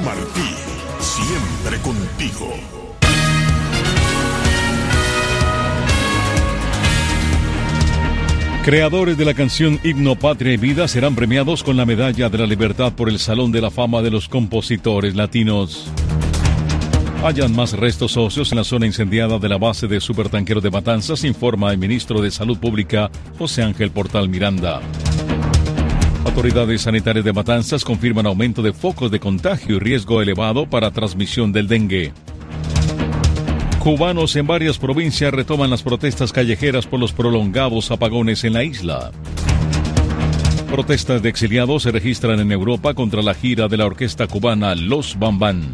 Martí, siempre contigo. Creadores de la canción Himno Patria y Vida serán premiados con la Medalla de la Libertad por el Salón de la Fama de los Compositores Latinos. Hallan más restos óseos en la zona incendiada de la base de supertanquero de Matanzas, informa el ministro de Salud Pública, José Ángel Portal Miranda. Autoridades sanitarias de Matanzas confirman aumento de focos de contagio y riesgo elevado para transmisión del dengue. Cubanos en varias provincias retoman las protestas callejeras por los prolongados apagones en la isla. Protestas de exiliados se registran en Europa contra la gira de la orquesta cubana Los Bambán.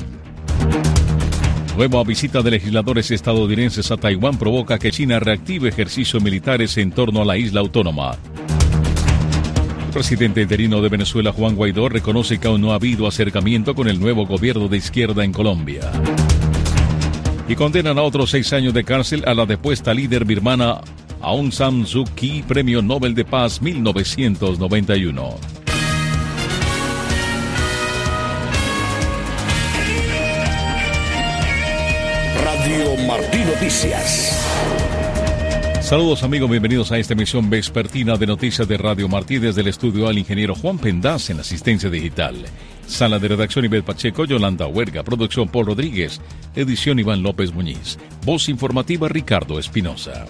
Nueva visita de legisladores estadounidenses a Taiwán provoca que China reactive ejercicios militares en torno a la isla autónoma. El presidente interino de Venezuela, Juan Guaidó, reconoce que aún no ha habido acercamiento con el nuevo gobierno de izquierda en Colombia. Y condenan a otros 6 años de cárcel a la depuesta líder birmana Aung San Suu Kyi, Premio Nobel de Paz 1991. Radio Martí Noticias. Saludos amigos, bienvenidos a esta emisión vespertina de Noticias de Radio Martí. Desde el estudio al ingeniero Juan Pendaz en asistencia digital. Sala de redacción Ibel Pacheco, Yolanda Huerga, producción Paul Rodríguez, edición Iván López Muñiz, voz informativa Ricardo Espinosa.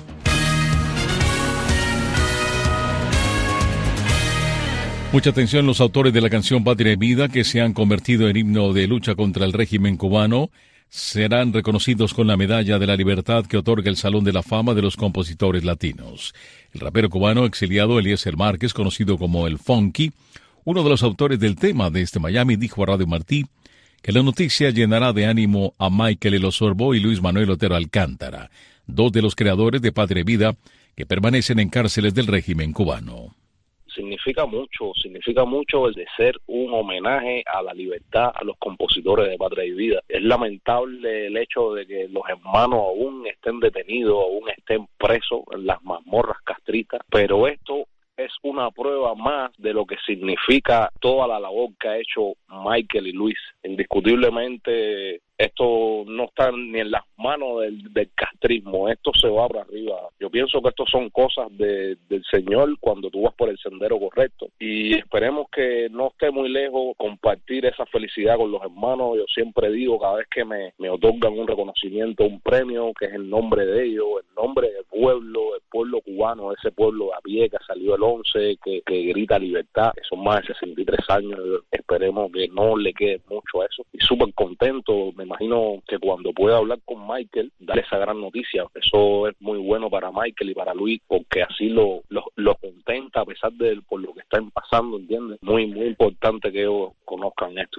Mucha atención, los autores de la canción Patria y Vida, que se han convertido en himno de lucha contra el régimen cubano, serán reconocidos con la Medalla de la Libertad que otorga el Salón de la Fama de los Compositores Latinos. El rapero cubano exiliado Eliezer Márquez, conocido como el Funky, uno de los autores del tema de Miami, dijo a Radio Martí que la noticia llenará de ánimo a Michael El Osorbo y Luis Manuel Otero Alcántara, dos de los creadores de Patria y Vida que permanecen en cárceles del régimen cubano. Significa mucho el de ser un homenaje a la libertad a los compositores de Patria y Vida. Es lamentable el hecho de que los hermanos aún estén detenidos, aún estén presos en las mazmorras castristas, pero esto es una prueba más de lo que significa toda la labor que ha hecho Michael y Luis. Indiscutiblemente esto no está ni en las manos del castrismo, esto se va para arriba. Yo pienso que esto son cosas del Señor cuando tú vas por el sendero correcto, y esperemos que no esté muy lejos compartir esa felicidad con los hermanos. Yo siempre digo, cada vez que me otorgan un reconocimiento, un premio, que es el nombre de ellos, el nombre del pueblo, el pueblo cubano, ese pueblo de a pie que salió el 11, que grita libertad, que son más de 63 años, esperemos que no le quede mucho a eso, y súper contento. Me imagino que cuando pueda hablar con Michael, darle esa gran noticia, eso es muy bueno para Michael y para Luis, porque así lo contenta a pesar de por lo que están pasando, ¿entiendes? Muy importante que ellos conozcan esto.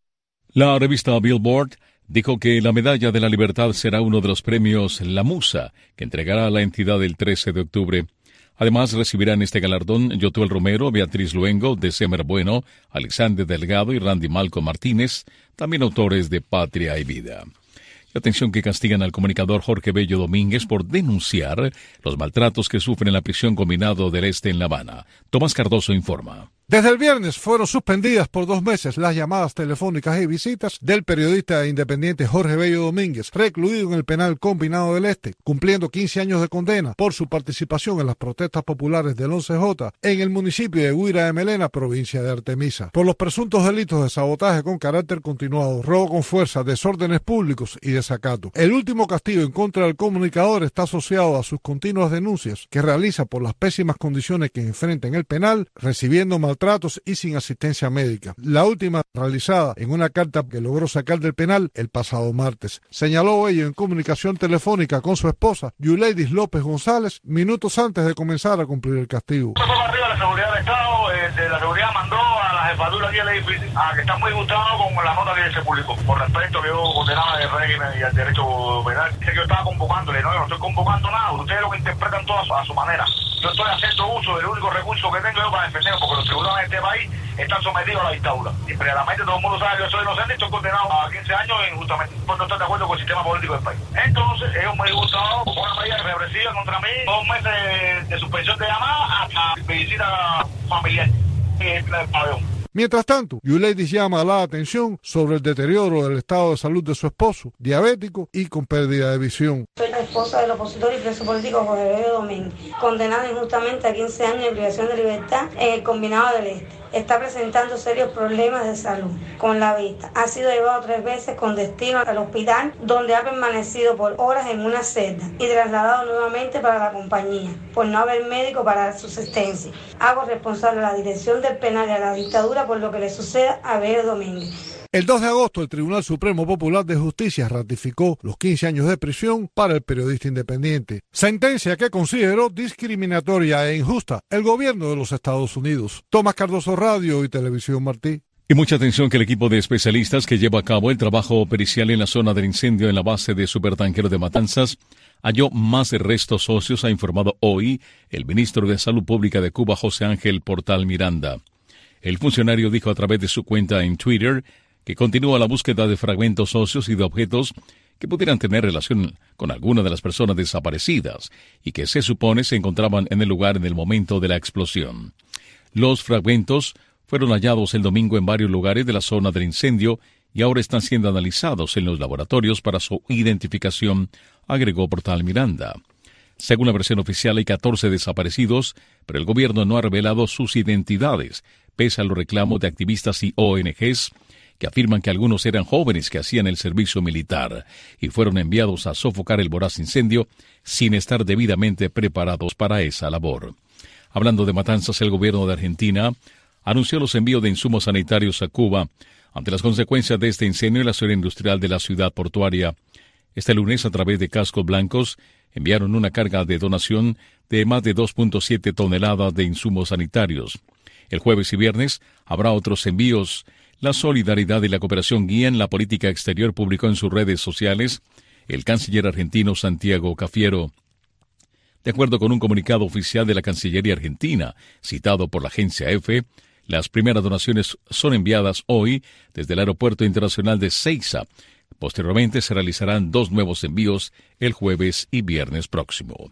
La revista Billboard dijo que la Medalla de la Libertad será uno de los premios La Musa, que entregará la entidad el 13 de octubre. Además, recibirán este galardón Yotuel Romero, Beatriz Luengo, December Bueno, Alexander Delgado y Randy Malco Martínez, también autores de Patria y Vida. Y atención, que castigan al comunicador Jorge Bello Domínguez por denunciar los maltratos que sufre en la prisión Combinado del Este en La Habana. Tomás Cardoso informa. Desde el viernes fueron suspendidas por 2 meses las llamadas telefónicas y visitas del periodista independiente Jorge Bello Domínguez, recluido en el penal Combinado del Este, cumpliendo 15 años de condena por su participación en las protestas populares del 11J en el municipio de Guira de Melena, provincia de Artemisa, por los presuntos delitos de sabotaje con carácter continuado, robo con fuerza, desórdenes públicos y desacato. El último castigo en contra del comunicador está asociado a sus continuas denuncias que realiza por las pésimas condiciones que enfrenta en el penal, recibiendo maltratos y sin asistencia médica. La última realizada en una carta que logró sacar del penal el pasado martes. Señaló ello en comunicación telefónica con su esposa, Yuleidis López González, minutos antes de comenzar a cumplir el castigo. Arriba la seguridad del Estado, la seguridad mandó a la jefatura aquí del edificio a que está muy gustado con la nota que se publicó por respecto que yo condenaba del régimen y al derecho penal. Dice que yo estaba convocándole, no, yo no estoy convocando nada, ustedes lo interpretan todo a su manera. Yo estoy haciendo uso del único recurso que tengo yo para defenderme, porque los tribunales de este país están sometidos a la dictadura. Y previamente todo el mundo sabe que yo soy inocente y estoy condenado a 15 años injustamente por no estar de acuerdo con el sistema político del país. Entonces, ellos me han gustado con una medida represiva contra mí, 2 meses de suspensión de llamada hasta visita familiar en el pabellón. Mientras tanto, Yuleidis llama la atención sobre el deterioro del estado de salud de su esposo, diabético y con pérdida de visión. Soy la esposa del opositor y preso político Jorge Bello Domínguez, condenado injustamente a 15 años de privación de libertad en el Combinado del Este. Está presentando serios problemas de salud con la vista. Ha sido llevado 3 veces con destino al hospital, donde ha permanecido por horas en una celda y trasladado nuevamente para la compañía, por no haber médico para dar su asistencia. Hago responsable a la dirección del penal y a la dictadura por lo que le suceda a Bello Domínguez. El 2 de agosto, el Tribunal Supremo Popular de Justicia ratificó los 15 años de prisión para el periodista independiente, sentencia que consideró discriminatoria e injusta el gobierno de los Estados Unidos. Tomás Cardoso, Radio y Televisión Martí. Y mucha atención que el equipo de especialistas que lleva a cabo el trabajo pericial en la zona del incendio en la base de supertanquero de Matanzas halló más restos óseos, ha informado hoy el ministro de Salud Pública de Cuba, José Ángel Portal Miranda. El funcionario dijo a través de su cuenta en Twitter que continúa la búsqueda de fragmentos óseos y de objetos que pudieran tener relación con alguna de las personas desaparecidas y que se supone se encontraban en el lugar en el momento de la explosión. Los fragmentos fueron hallados el domingo en varios lugares de la zona del incendio y ahora están siendo analizados en los laboratorios para su identificación, agregó Portal Miranda. Según la versión oficial, hay 14 desaparecidos, pero el gobierno no ha revelado sus identidades, pese a los reclamos de activistas y ONGs que afirman que algunos eran jóvenes que hacían el servicio militar y fueron enviados a sofocar el voraz incendio sin estar debidamente preparados para esa labor. Hablando de Matanzas, el gobierno de Argentina anunció los envíos de insumos sanitarios a Cuba ante las consecuencias de este incendio en la zona industrial de la ciudad portuaria. Este lunes, a través de cascos blancos, enviaron una carga de donación de más de 2.7 toneladas de insumos sanitarios. El jueves y viernes habrá otros envíos. La solidaridad y la cooperación guían la política exterior, publicó en sus redes sociales el canciller argentino Santiago Cafiero. De acuerdo con un comunicado oficial de la Cancillería Argentina, citado por la agencia EFE, las primeras donaciones son enviadas hoy desde el Aeropuerto Internacional de Ezeiza. Posteriormente se realizarán 2 nuevos envíos el jueves y viernes próximo.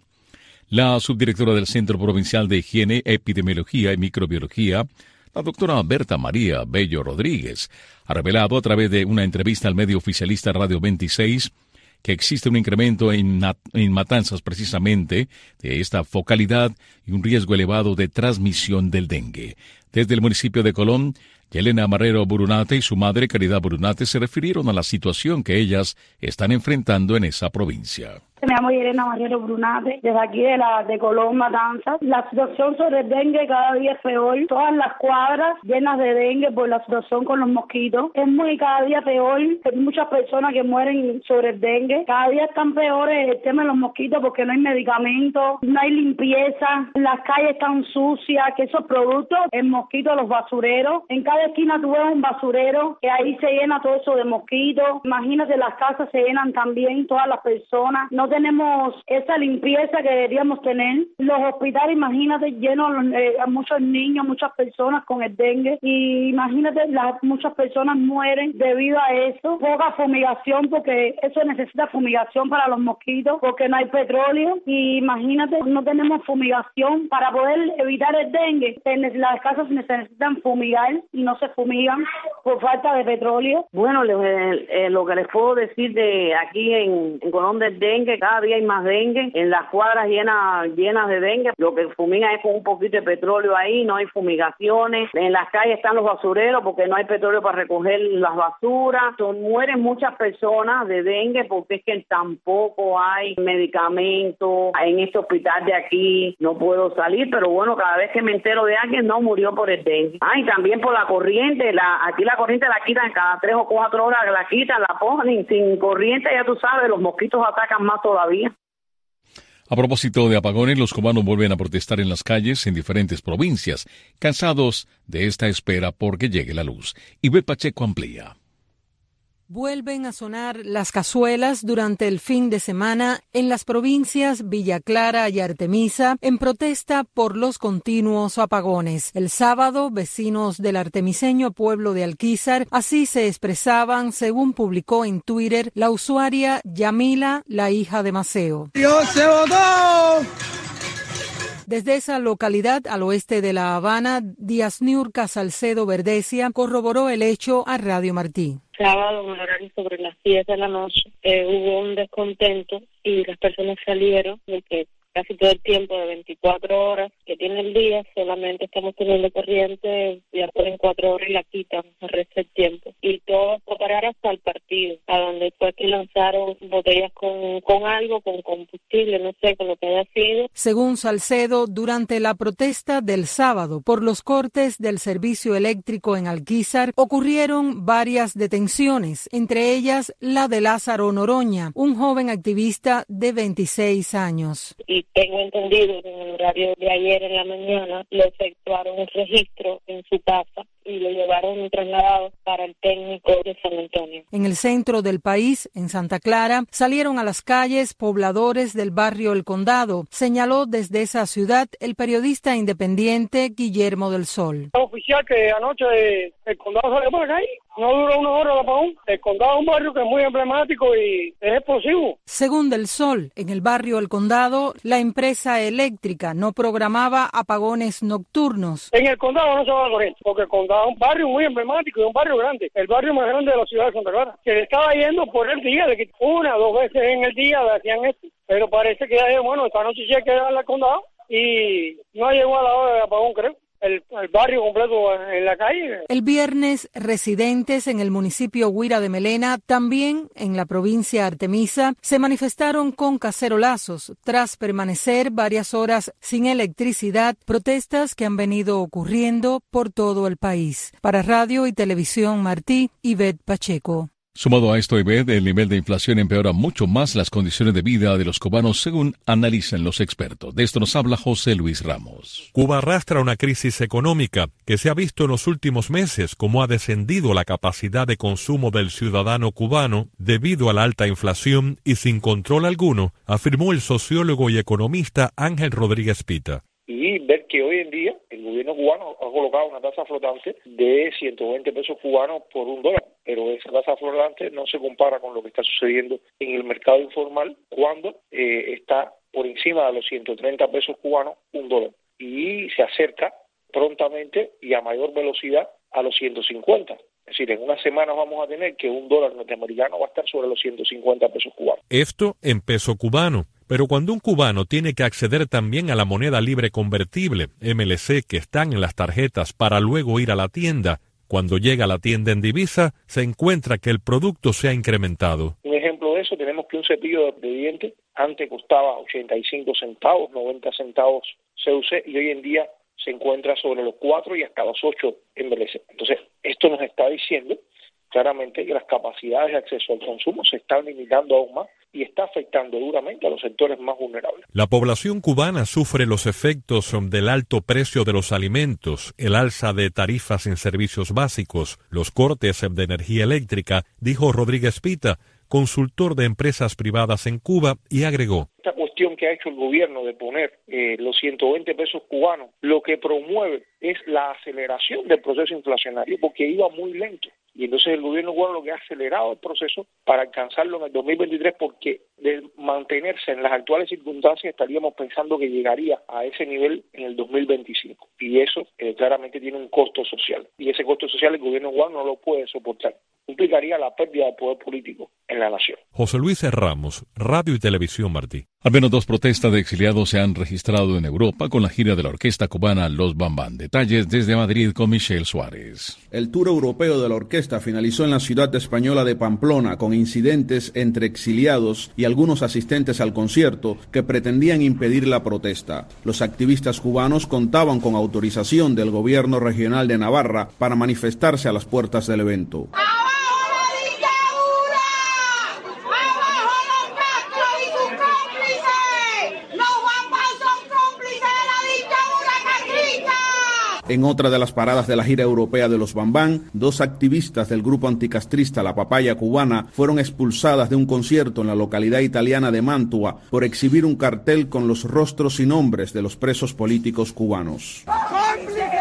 La subdirectora del Centro Provincial de Higiene, Epidemiología y Microbiología, la doctora Berta María Bello Rodríguez, ha revelado a través de una entrevista al medio oficialista Radio 26 que existe un incremento en Matanzas precisamente de esta focalidad y un riesgo elevado de transmisión del dengue. Desde el municipio de Colón, Yelena Marrero Burunate y su madre Caridad Burunate se refirieron a la situación que ellas están enfrentando en esa provincia. Me llamo Yelena Marrero Brunate, desde aquí de Colón, Matanzas. La situación sobre el dengue cada día es peor. Todas las cuadras llenas de dengue por la situación con los mosquitos. Es cada día peor. Hay muchas personas que mueren sobre el dengue. Cada día están peores el tema de los mosquitos porque no hay medicamentos, no hay limpieza, las calles están sucias, que esos productos, el mosquito, los basureros. En cada esquina tú ves un basurero que ahí se llena todo eso de mosquitos. Imagínate, las casas se llenan también, todas las personas. No tenemos esa limpieza que deberíamos tener. Los hospitales, imagínate, llenos a muchos niños, muchas personas con el dengue. Y imagínate, muchas personas mueren debido a eso. Poca fumigación, porque eso necesita fumigación para los mosquitos, porque no hay petróleo. Y imagínate, no tenemos fumigación para poder evitar el dengue. Las casas se necesitan fumigar y no se fumigan por falta de petróleo. Bueno, lo que les puedo decir de aquí en Colón del dengue, cada día hay más dengue, en las cuadras llenas de dengue, lo que fumigan es con un poquito de petróleo ahí, no hay fumigaciones, en las calles están los basureros porque no hay petróleo para recoger las basuras, mueren muchas personas de dengue porque es que tampoco hay medicamentos, en este hospital de aquí no puedo salir, pero bueno, cada vez que me entero de alguien no murió por el dengue. Y también por la corriente, aquí la corriente la quitan cada 3 o 4 horas, la quitan, la ponen, sin corriente ya tú sabes, los mosquitos atacan más todavía. A propósito de apagones, los cubanos vuelven a protestar en las calles en diferentes provincias, cansados de esta espera porque llegue la luz. Ivette Pacheco amplía. Vuelven a sonar las cazuelas durante el fin de semana en las provincias Villa Clara y Artemisa en protesta por los continuos apagones. El sábado, vecinos del artemiseño pueblo de Alquizar así se expresaban, según publicó en Twitter la usuaria Yamila, la hija de Maceo. ¡Dios se votó! Desde esa localidad al oeste de La Habana, Díaz Niurka Salcedo Verdesia corroboró el hecho a Radio Martí. Sábado, en horario sobre las 10 de la noche, hubo un descontento y las personas salieron de que casi todo el tiempo de 24 horas que tiene el día, solamente estamos teniendo corriente, ya ponen 4 horas y la quitan el resto del tiempo. Y todo fue parar hasta el partido, a donde fue que lanzaron botellas con algo, con combustible, no sé, con lo que haya sido. Según Salcedo, durante la protesta del sábado por los cortes del servicio eléctrico en Alquizar, ocurrieron varias detenciones, entre ellas la de Lázaro Noroña, un joven activista de 26 años. Y tengo entendido que en el horario de ayer en la mañana le efectuaron un registro en su casa y lo llevaron trasladado para el técnico de San Antonio. En el centro del país, en Santa Clara, salieron a las calles pobladores del barrio El Condado, señaló desde esa ciudad el periodista independiente Guillermo del Sol. Oficial que anoche el condado salió por acá y no duró 1 hora el apagón. El condado es un barrio que es muy emblemático y es explosivo. Según Del Sol, en el barrio El Condado, la empresa eléctrica no programaba apagones nocturnos. En el condado no se va la corriente, porque el condado es un barrio muy emblemático y un barrio grande, el barrio más grande de la ciudad de Santa Clara. Se le estaba yendo por el día, de que 1 o 2 veces en el día hacían esto, pero parece que ya, bueno, esta noche sí hay que darle al condado y no llegó a la hora de apagón, creo. El barrio completo en la calle. El viernes, residentes en el municipio Guira de Melena, también en la provincia Artemisa, se manifestaron con cacerolazos tras permanecer varias horas sin electricidad, protestas que han venido ocurriendo por todo el país. Para Radio y Televisión Martí, Ivette Pacheco. Sumado a esto, Ivette, el nivel de inflación empeora mucho más las condiciones de vida de los cubanos, según analizan los expertos. De esto nos habla José Luis Ramos. Cuba arrastra una crisis económica que se ha visto en los últimos meses como ha descendido la capacidad de consumo del ciudadano cubano debido a la alta inflación y sin control alguno, afirmó el sociólogo y economista Ángel Rodríguez Pita. Y ver que hoy en día el gobierno cubano ha colocado una tasa flotante de 120 pesos cubanos por $1, pero esa tasa flotante no se compara con lo que está sucediendo en el mercado informal cuando está por encima de los 130 pesos cubanos $1 y se acerca prontamente y a mayor velocidad a los 150. Es decir, en unas semanas vamos a tener que $1 norteamericano va a estar sobre los 150 pesos cubanos. Esto en peso cubano. Pero cuando un cubano tiene que acceder también a la moneda libre convertible, MLC, que están en las tarjetas para luego ir a la tienda, cuando llega a la tienda en divisa, se encuentra que el producto se ha incrementado. Un ejemplo de eso, tenemos que un cepillo de dientes antes costaba 85 centavos, 90 centavos CUC, y hoy en día se encuentra sobre los 4 y hasta los 8 MLC. Entonces, esto nos está diciendo claramente que las capacidades de acceso al consumo se están limitando aún más y está afectando duramente a los sectores más vulnerables. La población cubana sufre los efectos del alto precio de los alimentos, el alza de tarifas en servicios básicos, los cortes de energía eléctrica, dijo Rodríguez Pita, consultor de empresas privadas en Cuba, y agregó: esta cuestión que ha hecho el gobierno de poner los 120 pesos cubanos, lo que promueve es la aceleración del proceso inflacionario, porque iba muy lento. Y entonces el gobierno cubano lo que ha acelerado el proceso para alcanzarlo en el 2023, porque de mantenerse en las actuales circunstancias estaríamos pensando que llegaría a ese nivel en el 2025. Y eso claramente tiene un costo social. Y ese costo social el gobierno cubano no lo puede soportar. Implicaría la pérdida de poder político en la nación. José Luis Ramos, Radio y Televisión Martí. Al menos 2 protestas de exiliados se han registrado en Europa con la gira de la orquesta cubana Los Bambán. Detalles desde Madrid con Michelle Suárez. El tour europeo de la orquesta finalizó en la ciudad española de Pamplona con incidentes entre exiliados y algunos asistentes al concierto que pretendían impedir la protesta. Los activistas cubanos contaban con autorización del gobierno regional de Navarra para manifestarse a las puertas del evento. En otra de las paradas de la gira europea de los Bambán, 2 activistas del grupo anticastrista La Papaya Cubana fueron expulsadas de un concierto en la localidad italiana de Mantua por exhibir un cartel con los rostros y nombres de los presos políticos cubanos. ¡Cómplice de la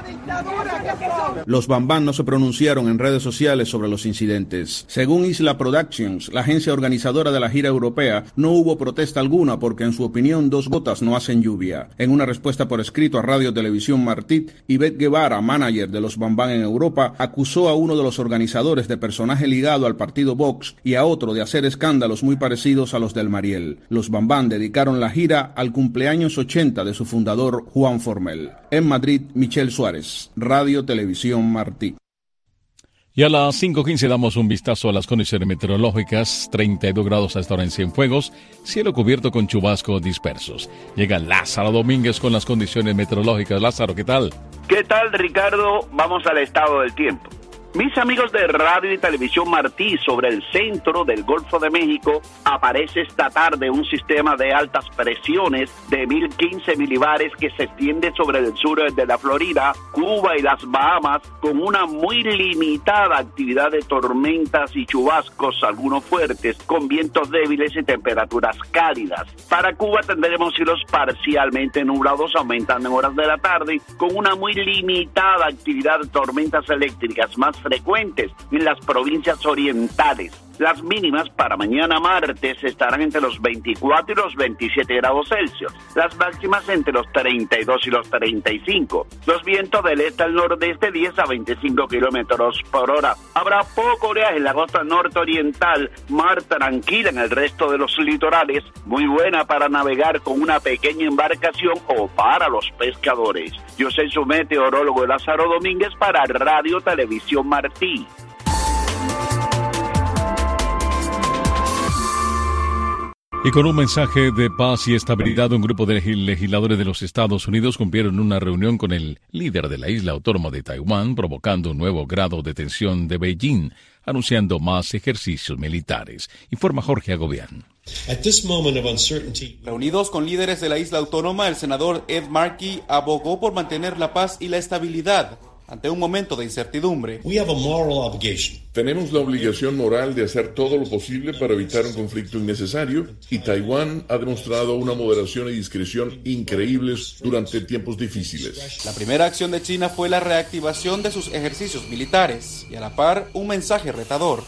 Los Bambán no se pronunciaron en redes sociales sobre los incidentes. Según Isla Productions, la agencia organizadora de la gira europea, no hubo protesta alguna porque en su opinión 2 gotas no hacen lluvia. En una respuesta por escrito a Radio Televisión Martí, Ivette Guevara, manager de los Bambán en Europa, acusó a uno de los organizadores de personaje ligado al partido Vox y a otro de hacer escándalos muy parecidos a los del Mariel. Los Bambán dedicaron la gira al cumpleaños 80 de su fundador Juan Formel. En Madrid, Michelle Suárez, Radio Televisión Martí. Y a las 5:15 damos un vistazo a las condiciones meteorológicas. 32 grados a esta hora en Cienfuegos, cielo cubierto con chubascos dispersos. Llega Lázaro Domínguez con las condiciones meteorológicas. Lázaro, ¿qué tal? ¿Qué tal, Ricardo? Vamos al estado del tiempo. Mis amigos de Radio y Televisión Martí, sobre el centro del Golfo de México aparece esta tarde un sistema de altas presiones de 1015 milibares que se extiende sobre el sur de la Florida, Cuba y las Bahamas, con una muy limitada actividad de tormentas y chubascos, algunos fuertes, con vientos débiles y temperaturas cálidas. Para Cuba tendremos cielos parcialmente nublados, aumentando en horas de la tarde, con una muy limitada actividad de tormentas eléctricas más frecuentes en las provincias orientales. Las mínimas para mañana martes estarán entre los 24 y los 27 grados Celsius. Las máximas entre los 32 y los 35. Los vientos del este al nordeste 10 a 25 kilómetros por hora. Habrá poco oleaje en la costa norte-oriental, mar tranquila en el resto de los litorales, muy buena para navegar con una pequeña embarcación o para los pescadores. Yo soy su meteorólogo Lázaro Domínguez para Radio Televisión Martí. Y con un mensaje de paz y estabilidad, un grupo de legisladores de los Estados Unidos cumplieron una reunión con el líder de la isla autónoma de Taiwán, provocando un nuevo grado de tensión de Beijing, anunciando más ejercicios militares. Informa Jorge Agobián. Reunidos con líderes de la isla autónoma, el senador Ed Markey abogó por mantener la paz y la estabilidad ante un momento de incertidumbre. Tenemos la obligación moral de hacer todo lo posible para evitar un conflicto innecesario, y Taiwán ha demostrado una moderación y discreción increíbles durante tiempos difíciles. La primera acción de China fue la reactivación de sus ejercicios militares y a la par un mensaje retador.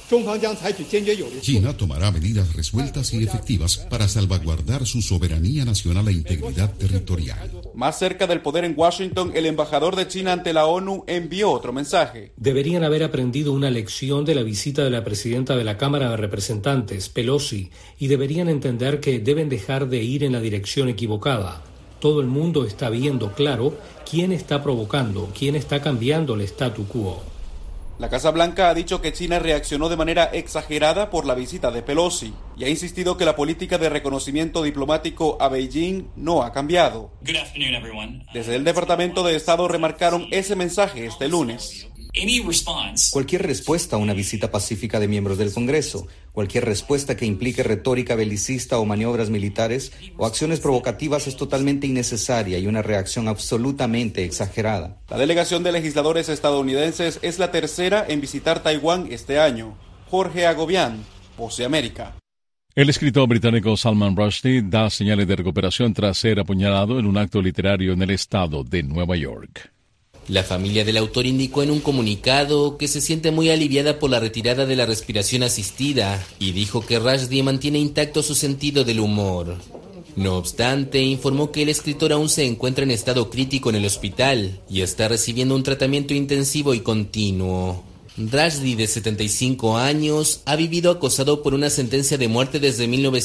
China tomará medidas resueltas y efectivas para salvaguardar su soberanía nacional e integridad territorial. Más cerca del poder en Washington, el embajador de China ante la ONU envió otro mensaje. Deberían haber aprendido una lección de la visita de la presidenta de la Cámara de Representantes, Pelosi, y deberían entender que deben dejar de ir en la dirección equivocada. Todo el mundo está viendo claro quién está provocando, quién está cambiando el statu quo. La Casa Blanca ha dicho que China reaccionó de manera exagerada por la visita de Pelosi y ha insistido que la política de reconocimiento diplomático a Beijing no ha cambiado. Desde el Departamento de Estado remarcaron ese mensaje este lunes. Cualquier respuesta a una visita pacífica de miembros del Congreso, cualquier respuesta que implique retórica belicista o maniobras militares o acciones provocativas es totalmente innecesaria y una reacción absolutamente exagerada. La delegación de legisladores estadounidenses es la tercera en visitar Taiwán este año. Jorge Agobián, Voz de América. El escritor británico Salman Rushdie da señales de recuperación tras ser apuñalado en un acto literario en el estado de Nueva York. La familia del autor indicó en un comunicado que se siente muy aliviada por la retirada de la respiración asistida y dijo que Rushdie mantiene intacto su sentido del humor. No obstante, informó que el escritor aún se encuentra en estado crítico en el hospital y está recibiendo un tratamiento intensivo y continuo. Rushdie, de 75 años, ha vivido acosado por una sentencia de muerte desde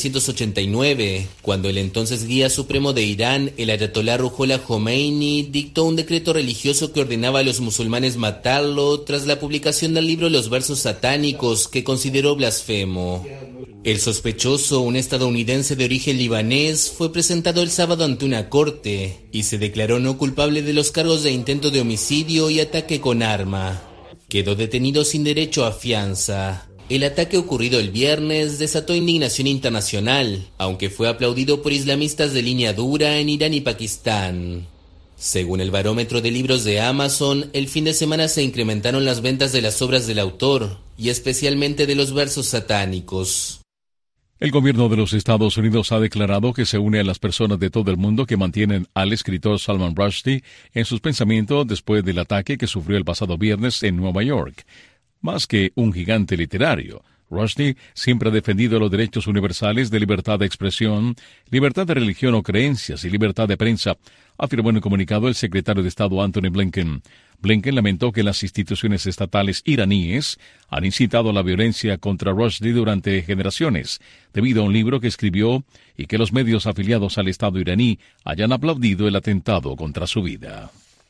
1989, cuando el entonces guía supremo de Irán, el ayatolá Ruhollah Khomeini, dictó un decreto religioso que ordenaba a los musulmanes matarlo tras la publicación del libro Los versos satánicos, que consideró blasfemo. El sospechoso, un estadounidense de origen libanés, fue presentado el sábado ante una corte y se declaró no culpable de los cargos de intento de homicidio y ataque con arma. Quedó detenido sin derecho a fianza. El ataque ocurrido el viernes desató indignación internacional, aunque fue aplaudido por islamistas de línea dura en Irán y Pakistán. Según el barómetro de libros de Amazon, el fin de semana se incrementaron las ventas de las obras del autor, y especialmente de los versos satánicos. El gobierno de los Estados Unidos ha declarado que se une a las personas de todo el mundo que mantienen al escritor Salman Rushdie en sus pensamientos después del ataque que sufrió el pasado viernes en Nueva York. Más que un gigante literario, Rushdie siempre ha defendido los derechos universales de libertad de expresión, libertad de religión o creencias y libertad de prensa, afirmó en un comunicado el secretario de Estado Antony Blinken. Blinken lamentó que las instituciones estatales iraníes han incitado a la violencia contra Rushdie durante generaciones, debido a un libro que escribió y que los medios afiliados al Estado iraní hayan aplaudido el atentado contra su vida.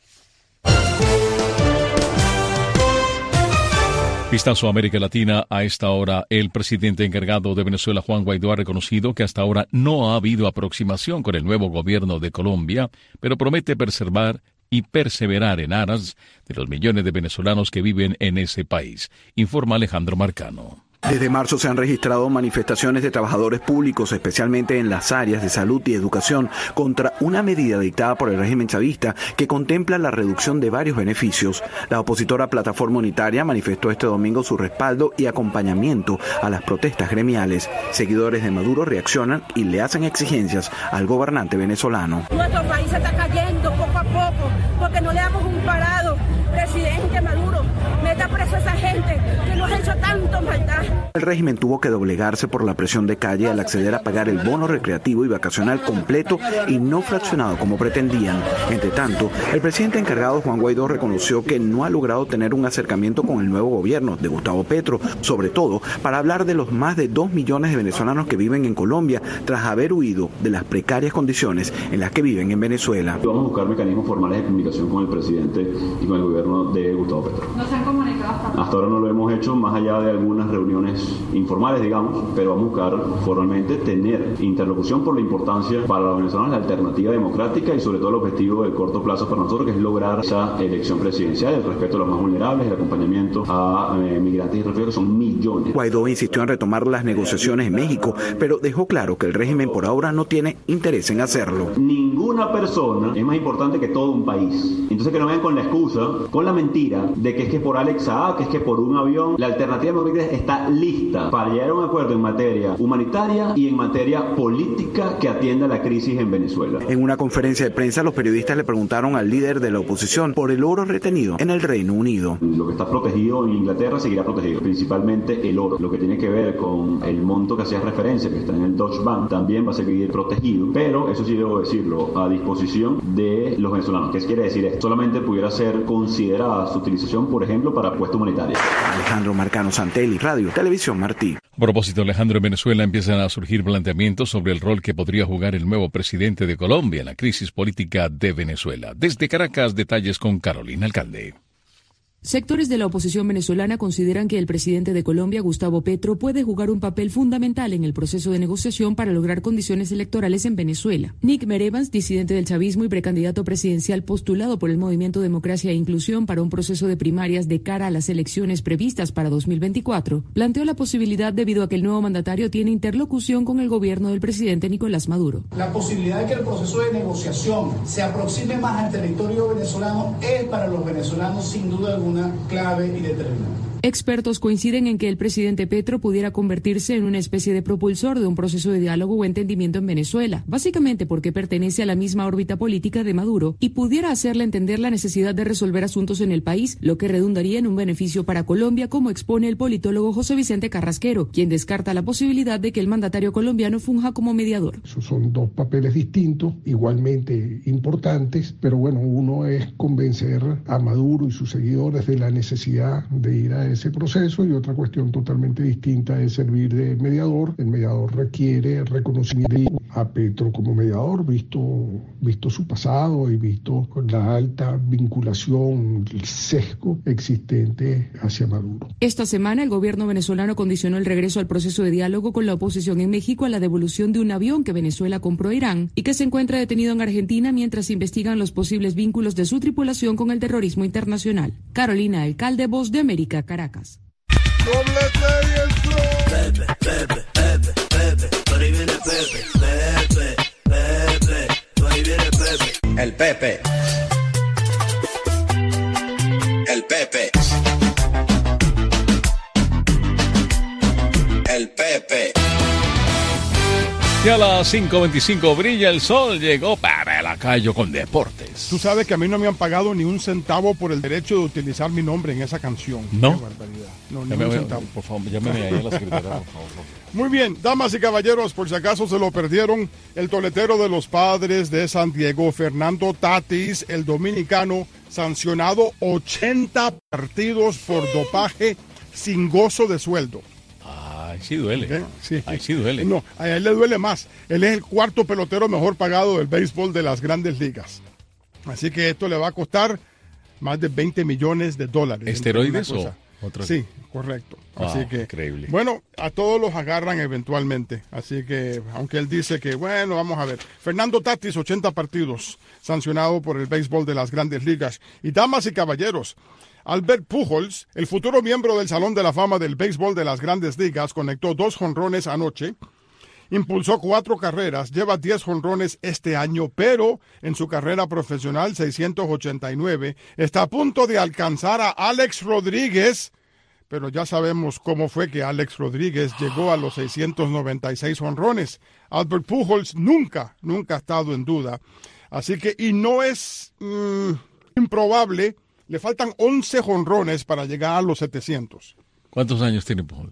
Vistazo a América Latina. A esta hora, el presidente encargado de Venezuela, Juan Guaidó, ha reconocido que hasta ahora no ha habido aproximación con el nuevo gobierno de Colombia, pero promete perseverar en aras de los millones de venezolanos que viven en ese país, informa Alejandro Marcano. Desde marzo se han registrado manifestaciones de trabajadores públicos, especialmente en las áreas de salud y educación, contra una medida dictada por el régimen chavista que contempla la reducción de varios beneficios. La opositora Plataforma Unitaria manifestó este domingo su respaldo y acompañamiento a las protestas gremiales. Seguidores de Maduro reaccionan y le hacen exigencias al gobernante venezolano. Nuestro país se está cayendo poco a poco porque no le damos un parado. Presidente Maduro, meta preso a esa gente que nos ha hecho tanto maldad. El régimen tuvo que doblegarse por la presión de calle al acceder a pagar el bono recreativo y vacacional completo y no fraccionado como pretendían. Entre tanto, el presidente encargado Juan Guaidó reconoció que no ha logrado tener un acercamiento con el nuevo gobierno de Gustavo Petro, sobre todo para hablar de los más de 2 millones de venezolanos que viven en Colombia tras haber huido de las precarias condiciones en las que viven en Venezuela. Vamos a buscar mecanismos formales de comunicación con el presidente y con el gobierno de Gustavo Petro. ¿No se han comunicado hasta ahora? No lo hemos hecho, más allá de algunas reuniones informales, digamos, pero vamos a buscar formalmente tener interlocución por la importancia para los venezolanos, la alternativa democrática y sobre todo el objetivo de corto plazo para nosotros, que es lograr esa elección presidencial, el respeto a los más vulnerables, el acompañamiento a migrantes y refugiados, que son millones. Guaidó insistió en retomar las negociaciones en México, pero dejó claro que el régimen por ahora no tiene interés en hacerlo. Ninguna persona es más importante que todo un país. Entonces que no vengan con la excusa, con la mentira de que es que por Alex Saab, que es que por un avión. La alternativa democrática está lista para llegar a un acuerdo en materia humanitaria y en materia política que atienda la crisis en Venezuela. En una conferencia de prensa, los periodistas le preguntaron al líder de la oposición por el oro retenido en el Reino Unido. Lo que está protegido en Inglaterra seguirá protegido, principalmente el oro. Lo que tiene que ver con el monto que hacía referencia, que está en el Deutsche Bank, también va a seguir protegido, pero eso sí debo decirlo, a disposición de los venezolanos. ¿Qué quiere decir esto? Solamente pudiera ser considerada su utilización, por ejemplo, para apuesta humanitaria. Alejandro Marcano, Santelli, Radio Televisión Martí. A propósito, Alejandro, en Venezuela empiezan a surgir planteamientos sobre el rol que podría jugar el nuevo presidente de Colombia en la crisis política de Venezuela. Desde Caracas, detalles con Carolina Alcalde. Sectores de la oposición venezolana consideran que el presidente de Colombia, Gustavo Petro, puede jugar un papel fundamental en el proceso de negociación para lograr condiciones electorales en Venezuela. Nick Merevans, disidente del chavismo y precandidato presidencial postulado por el Movimiento Democracia e Inclusión para un proceso de primarias de cara a las elecciones previstas para 2024, planteó la posibilidad debido a que el nuevo mandatario tiene interlocución con el gobierno del presidente Nicolás Maduro. La posibilidad de que el proceso de negociación se aproxime más al territorio venezolano es para los venezolanos sin duda alguna clave y determinante. Expertos coinciden en que el presidente Petro pudiera convertirse en una especie de propulsor de un proceso de diálogo o entendimiento en Venezuela, básicamente porque pertenece a la misma órbita política de Maduro y pudiera hacerle entender la necesidad de resolver asuntos en el país, lo que redundaría en un beneficio para Colombia, como expone el politólogo José Vicente Carrasquero, quien descarta la posibilidad de que el mandatario colombiano funja como mediador. Esos son dos papeles distintos, igualmente importantes, pero bueno, uno es convencer a Maduro y sus seguidores de la necesidad de ir a ese proceso, y otra cuestión totalmente distinta es servir de mediador. El mediador requiere reconocimiento a Petro como mediador, visto su pasado y visto la alta vinculación, el sesgo existente hacia Maduro. Esta semana el gobierno venezolano condicionó el regreso al proceso de diálogo con la oposición en México a la devolución de un avión que Venezuela compró a Irán y que se encuentra detenido en Argentina mientras investigan los posibles vínculos de su tripulación con el terrorismo internacional. Carolina Alcalde, Voz de América, Caracas. Pepe, Pepe, Pepe, Pepe, por ahí viene Pepe, Pepe, Pepe, por ahí viene Pepe. El Pepe. El Pepe. El Pepe. Y a las 5:25 brilla el sol, llegó Pepe Lacayo con deportes. Tú sabes que a mí no me han pagado ni un centavo por el derecho de utilizar mi nombre en esa canción. ¿No? Qué barbaridad. No, ni un centavo. Por favor, llámeme ahí a la secretaria, por favor. Muy bien, damas y caballeros, por si acaso se lo perdieron, el toletero de los Padres de San Diego, Fernando Tatis, el dominicano, sancionado 80 partidos por dopaje sin gozo de sueldo. Ahí sí duele. ¿Okay? Sí. Ahí sí duele. No, a él le duele más. Él es el cuarto pelotero mejor pagado del béisbol de las Grandes Ligas. Así que esto le va a costar más de $20 millones. ¿Esteroides o otro? Sí, correcto. Así que, increíble. Bueno, a todos los agarran eventualmente. Así que, aunque él dice que, bueno, vamos a ver. Fernando Tatis, 80 partidos, sancionado por el béisbol de las Grandes Ligas. Y damas y caballeros, Albert Pujols, el futuro miembro del Salón de la Fama del Béisbol de las Grandes Ligas, conectó 2 jonrones anoche, impulsó 4 carreras, lleva 10 jonrones este año, pero en su carrera profesional, 689, está a punto de alcanzar a Alex Rodríguez, pero ya sabemos cómo fue que Alex Rodríguez llegó a los 696 jonrones. Albert Pujols nunca ha estado en duda, así que, y no es improbable. Le faltan 11 jonrones para llegar a los 700. ¿Cuántos años tiene Pujols?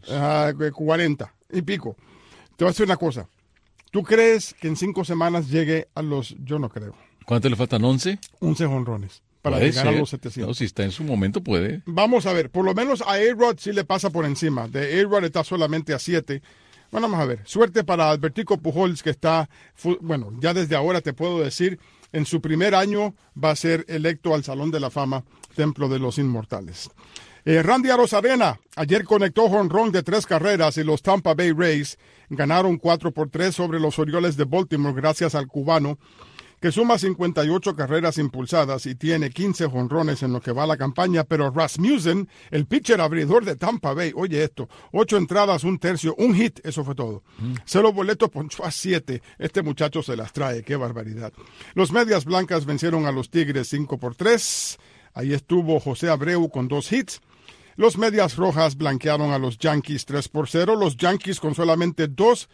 40 y pico. Te voy a decir una cosa. ¿Tú crees que en 5 semanas llegue a los...? Yo no creo. ¿Cuánto le faltan? ¿11? 11 jonrones para puede llegar ser. A los 700. No, si está en su momento puede. Vamos a ver. Por lo menos a A-Rod sí le pasa por encima. De A-Rod está solamente a 7. Bueno, vamos a ver. Suerte para Albertico Pujols, que está... Bueno, ya desde ahora te puedo decir... En su primer año va a ser electo al Salón de la Fama, Templo de los Inmortales. Randy Arozarena ayer conectó jonrón de 3 carreras y los Tampa Bay Rays ganaron 4-3 sobre los Orioles de Baltimore gracias al cubano, que suma 58 carreras impulsadas y tiene 15 jonrones en lo que va la campaña, pero Rasmussen, el pitcher abridor de Tampa Bay, oye esto, 8 entradas, 1 tercio, 1 hit, eso fue todo. 0 boletos, ponchó a 7. Este muchacho se las trae, qué barbaridad. Los Medias Blancas vencieron a los Tigres 5-3. Ahí estuvo José Abreu con 2 hits. Los Medias Rojas blanquearon a los Yankees 3-0. Los Yankees con solamente dos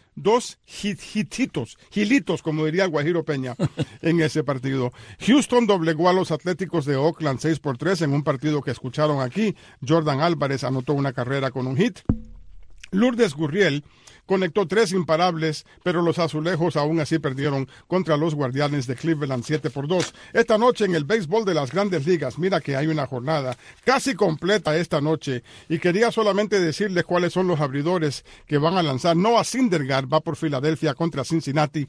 hilitos, como diría el Guajiro Peña, en ese partido. Houston doblegó a los Atléticos de Oakland 6-3 en un partido que escucharon aquí. Jordan Álvarez anotó una carrera con un hit. Lourdes Gurriel conectó 3 imparables, pero los azulejos aún así perdieron contra los Guardianes de Cleveland 7-2. Esta noche en el béisbol de las Grandes Ligas, mira que hay una jornada casi completa esta noche, y quería solamente decirles cuáles son los abridores que van a lanzar. Noah Syndergaard va por Filadelfia contra Cincinnati.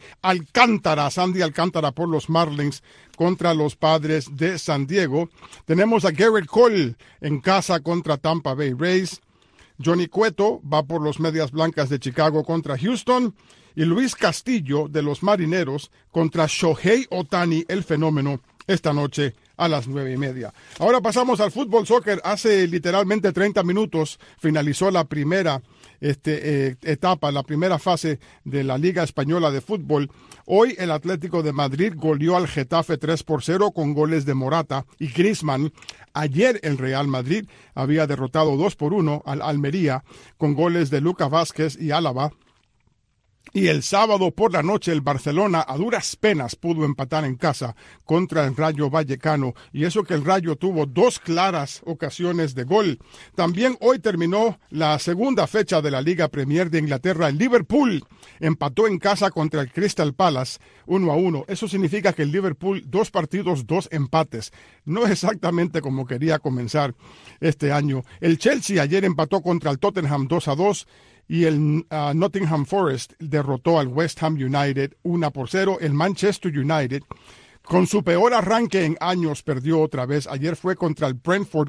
Sandy Alcántara por los Marlins contra los Padres de San Diego. Tenemos a Garrett Cole en casa contra Tampa Bay Rays. Johnny Cueto va por los Medias Blancas de Chicago contra Houston. Y Luis Castillo de los Marineros contra Shohei Ohtani, el fenómeno, esta noche a las 9:30. Ahora pasamos al fútbol soccer. Hace literalmente 30 minutos finalizó la primera etapa, la primera fase de la Liga Española de Fútbol. Hoy el Atlético de Madrid goleó al Getafe 3-0 con goles de Morata y Griezmann. Ayer el Real Madrid había derrotado 2-1 al Almería con goles de Lucas Vázquez y Álava. Y el sábado por la noche el Barcelona a duras penas pudo empatar en casa contra el Rayo Vallecano, y eso que el Rayo tuvo 2 claras ocasiones de gol. También hoy terminó la segunda fecha de la Liga Premier de Inglaterra. El Liverpool empató en casa contra el Crystal Palace 1-1. Eso significa que el Liverpool 2 partidos, 2 empates. No es exactamente como quería comenzar este año. El Chelsea ayer empató contra el Tottenham 2-2. Y el Nottingham Forest derrotó al West Ham United 1-0. El Manchester United, con su peor arranque en años, perdió otra vez. Ayer fue contra el Brentford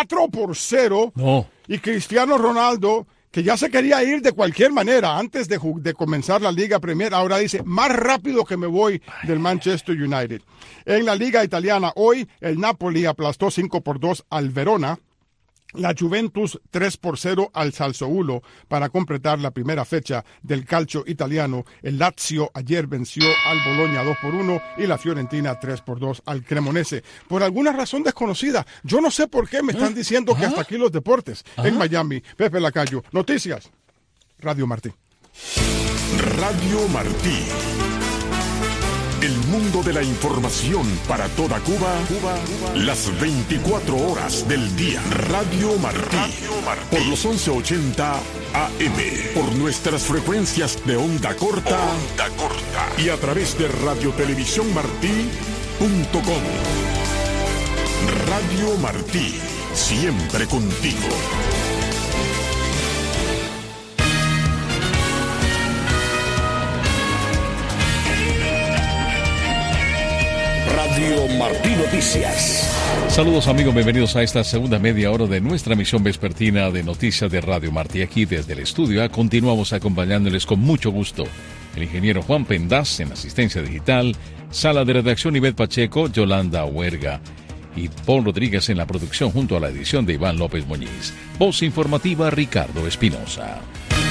4-0. No. Y Cristiano Ronaldo, que ya se quería ir de cualquier manera antes de comenzar la Liga Premier, ahora dice, más rápido que me voy del Manchester United. En la Liga Italiana, hoy el Napoli aplastó 5-2 al Verona. La Juventus 3-0 al Sassuolo para completar la primera fecha del calcio italiano. El Lazio ayer venció al Bologna 2-1 y la Fiorentina 3-2 al Cremonese. Por alguna razón desconocida, yo no sé por qué me están diciendo que hasta aquí los deportes. En Miami, Pepe Lacayo. Noticias, Radio Martí. Radio Martí. El mundo de la información para toda Cuba, las 24 horas del día. Radio Martí. Por los 1180 AM. Por nuestras frecuencias de onda corta. Y a través de radiotelevisiónmartí.com. Radio Martí. Siempre contigo. Radio Martí Noticias. Saludos amigos, bienvenidos a esta segunda media hora de nuestra emisión vespertina de Noticias de Radio Martí. Aquí desde el estudio A continuamos acompañándoles con mucho gusto. El ingeniero Juan Pendaz en asistencia digital, sala de redacción Ivette Pacheco, Yolanda Huerga y Paul Rodríguez en la producción junto a la edición de Iván López Muñiz. Voz informativa Ricardo Espinosa.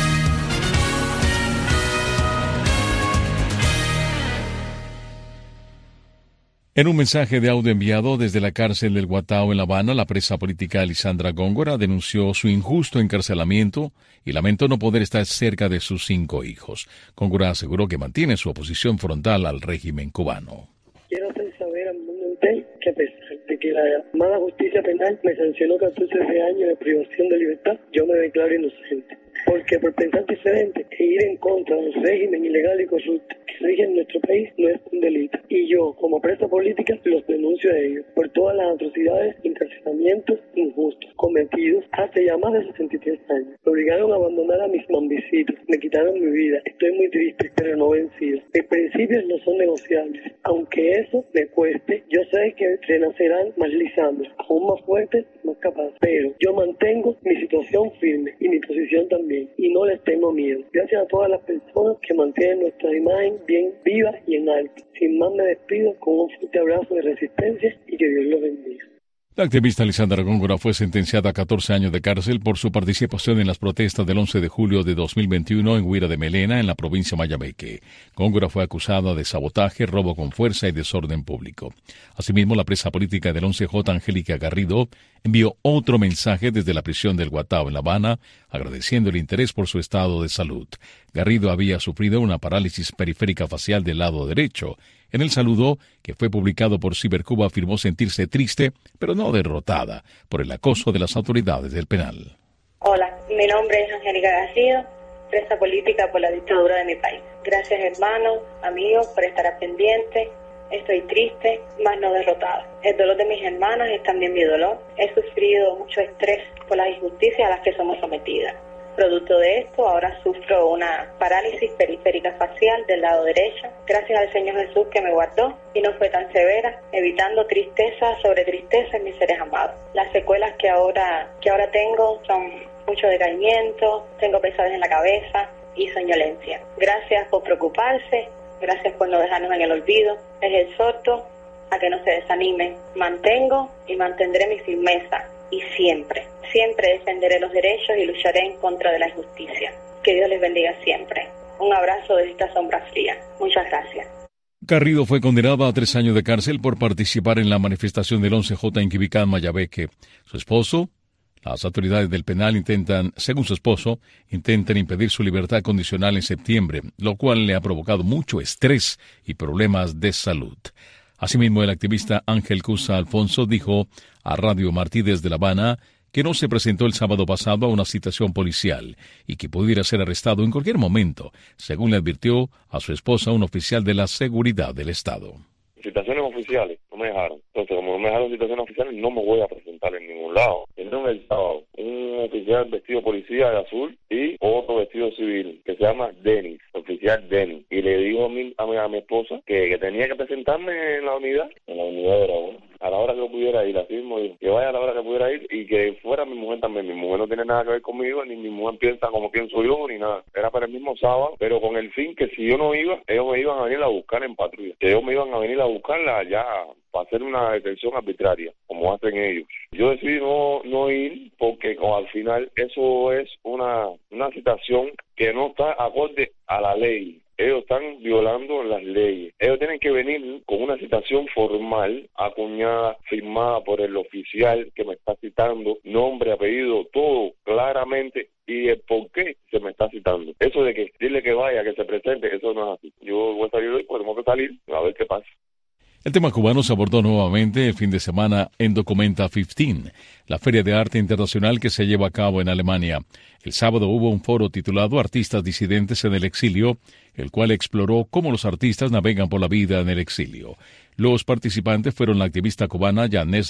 En un mensaje de audio enviado desde la cárcel del Guatao en La Habana, la presa política Lisandra Góngora denunció su injusto encarcelamiento y lamentó no poder estar cerca de sus 5 hijos. Góngora aseguró que mantiene su oposición frontal al régimen cubano. Quiero hacer saber al mundo entero que a pesar de que la llamada justicia penal me sancionó 14 años de privación de libertad, yo me declaro inocente. Porque por pensar diferente e ir en contra del régimen ilegal y corrupto que rige en nuestro país no es un delito. Y yo, como presa política, los denuncio a ellos por todas las atrocidades y encarcelamientos injustos cometidos hace ya más de 63 años. Me obligaron a abandonar a mis mambicitos, me quitaron mi vida. Estoy muy triste, pero no vencido. Mis principios no son negociables. Aunque eso me cueste, yo sé que renacerán más Lisandra, aún más fuerte, más capaz. Pero yo mantengo mi situación firme y mi posición también. Y no les tengo miedo. Gracias a todas las personas que mantienen nuestra imagen bien viva y en alto. Sin más me despido con un fuerte abrazo de resistencia y que Dios los bendiga. La activista Lisandra Góngora fue sentenciada a 14 años de cárcel por su participación en las protestas del 11 de julio de 2021 en Huira de Melena, en la provincia de Mayabeque. Góngora fue acusada de sabotaje, robo con fuerza y desorden público. Asimismo, la presa política del 11J, Angélica Garrido, envió otro mensaje desde la prisión del Guatao en La Habana, agradeciendo el interés por su estado de salud. Garrido había sufrido una parálisis periférica facial del lado derecho. En el saludo, que fue publicado por Cibercuba, afirmó sentirse triste, pero no derrotada, por el acoso de las autoridades del penal. Hola, mi nombre es Angélica Garrido, presa política por la dictadura de mi país. Gracias hermanos, amigos, por estar pendientes. Estoy triste, mas no derrotada. El dolor de mis hermanas es también mi dolor. He sufrido mucho estrés por las injusticias a las que somos sometidas. Producto de esto, ahora sufro una parálisis periférica facial del lado derecho. Gracias al Señor Jesús que me guardó y no fue tan severa, evitando tristeza sobre tristeza en mis seres amados. Las secuelas que ahora tengo son mucho decaimiento, tengo pesadez en la cabeza y soñolencia. Gracias por preocuparse, gracias por no dejarnos en el olvido. Les exhorto a que no se desanimen. Mantengo y mantendré mi firmeza. Y siempre defenderé los derechos y lucharé en contra de la injusticia. Que Dios les bendiga siempre. Un abrazo desde esta sombra fría. Muchas gracias. Garrido fue condenada a 3 años de cárcel por participar en la manifestación del 11J en Quibicán, Mayabeque. Su esposo, las autoridades del penal según su esposo, intentan impedir su libertad condicional en septiembre, lo cual le ha provocado mucho estrés y problemas de salud. Asimismo, el activista Ángel Cusa Alfonso dijo a Radio Martí desde La Habana que no se presentó el sábado pasado a una citación policial y que pudiera ser arrestado en cualquier momento, según le advirtió a su esposa un oficial de la seguridad del Estado. Citaciones oficiales no me dejaron. Entonces, como no me dejaron citaciones oficiales, no me voy a presentar en ningún lado. Entonces, el sábado, un oficial vestido policía de azul y otro vestido civil, que se llama Denis, oficial Denis. Y le digo a mi esposa que tenía que presentarme en la unidad de Aragón, a la hora que yo pudiera ir, así mismo dijo, que vaya a la hora que pudiera ir y que fuera mi mujer también. Mi mujer no tiene nada que ver conmigo, ni mi mujer piensa como pienso yo, ni nada. Era para el mismo sábado, pero con el fin que si yo no iba, ellos me iban a venir a buscar en patrulla. Que ellos me iban a venir a buscarla allá para hacer una detención arbitraria, como hacen ellos. Yo decidí no ir porque al final eso es una situación que no está acorde a la ley. ellos están violando las leyes. Ellos tienen que venir con una citación formal, acuñada, firmada por el oficial que me está citando, nombre, apellido, todo claramente, y el por qué se me está citando. Eso de que dile que vaya, que se presente, eso no es así. Yo voy a salir hoy, tenemos que salir, a ver qué pasa. El tema cubano se abordó nuevamente el fin de semana en Documenta 15, la feria de arte internacional que se lleva a cabo en Alemania. El sábado hubo un foro titulado Artistas disidentes en el exilio, el cual exploró cómo los artistas navegan por la vida en el exilio. Los participantes fueron la activista cubana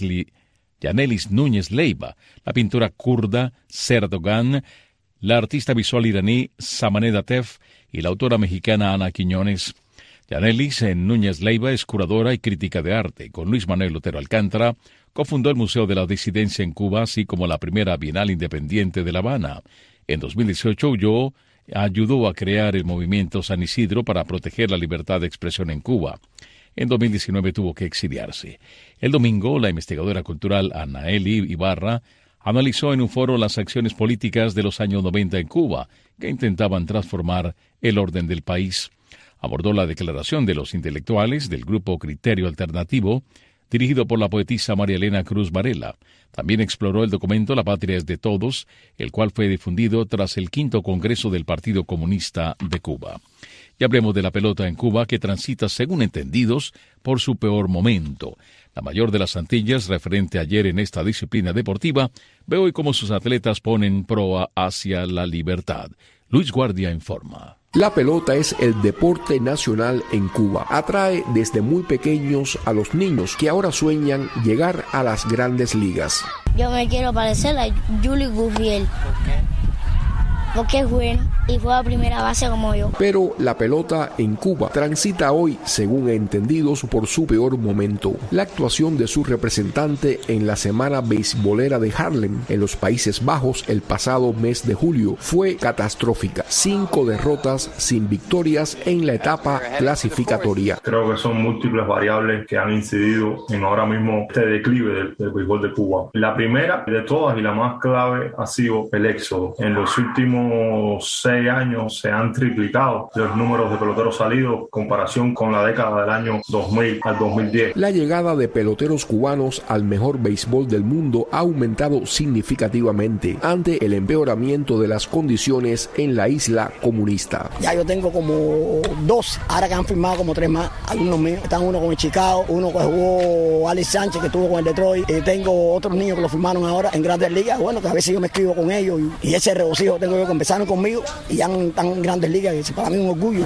Yanelis Núñez Leiva, la pintora kurda Serdogan, la artista visual iraní Samaneh Datef y la autora mexicana Ana Quiñones. Yanelis Núñez Leiva es curadora y crítica de arte. Con Luis Manuel Otero Alcántara, cofundó el Museo de la Disidencia en Cuba, así como la primera Bienal Independiente de La Habana. En 2018 ayudó a crear el movimiento San Isidro para proteger la libertad de expresión en Cuba. En 2019 tuvo que exiliarse. El domingo, la investigadora cultural Anaeli Ibarra analizó en un foro las acciones políticas de los años 90 en Cuba, que intentaban transformar el orden del país. Abordó la declaración de los intelectuales del grupo Criterio Alternativo, dirigido por la poetisa María Elena Cruz Varela. También exploró el documento La Patria es de Todos, el cual fue difundido tras el 5º Congreso del Partido Comunista de Cuba. Y hablemos de la pelota en Cuba, que transita, según entendidos, por su peor momento. La mayor de las Antillas, referente ayer en esta disciplina deportiva, ve hoy cómo sus atletas ponen proa hacia la libertad. Luis Guardia informa. La pelota es el deporte nacional en Cuba. Atrae desde muy pequeños a los niños que ahora sueñan llegar a las grandes ligas. Yo me quiero parecer a Juli Gurriel. ¿Por qué? Porque es bueno y juega primera base como yo. Pero la pelota en Cuba transita hoy, según entendidos, por su peor momento. La actuación de su representante en la semana beisbolera de Harlem, en los Países Bajos, el pasado mes de julio, fue catastrófica. 5 derrotas sin victorias en la etapa clasificatoria. Creo que son múltiples variables que han incidido en ahora mismo este declive del béisbol de Cuba. La primera de todas y la más clave ha sido el éxodo. En los últimos 6 años se han triplicado los números de peloteros salidos en comparación con la década del año 2000 al 2010. La llegada de peloteros cubanos al mejor béisbol del mundo ha aumentado significativamente ante el empeoramiento de las condiciones en la isla comunista. Ya yo tengo como 2, ahora que han firmado como 3 más alumnos míos. Están uno con el Chicago, uno que jugó Alex Sánchez, que estuvo con el Detroit. Tengo otros niños que lo firmaron ahora en Grandes Ligas. Bueno, que a veces yo me escribo con ellos y ese regocijo tengo yo que empezaron conmigo y ya están en Grandes Ligas, que para mí es un orgullo.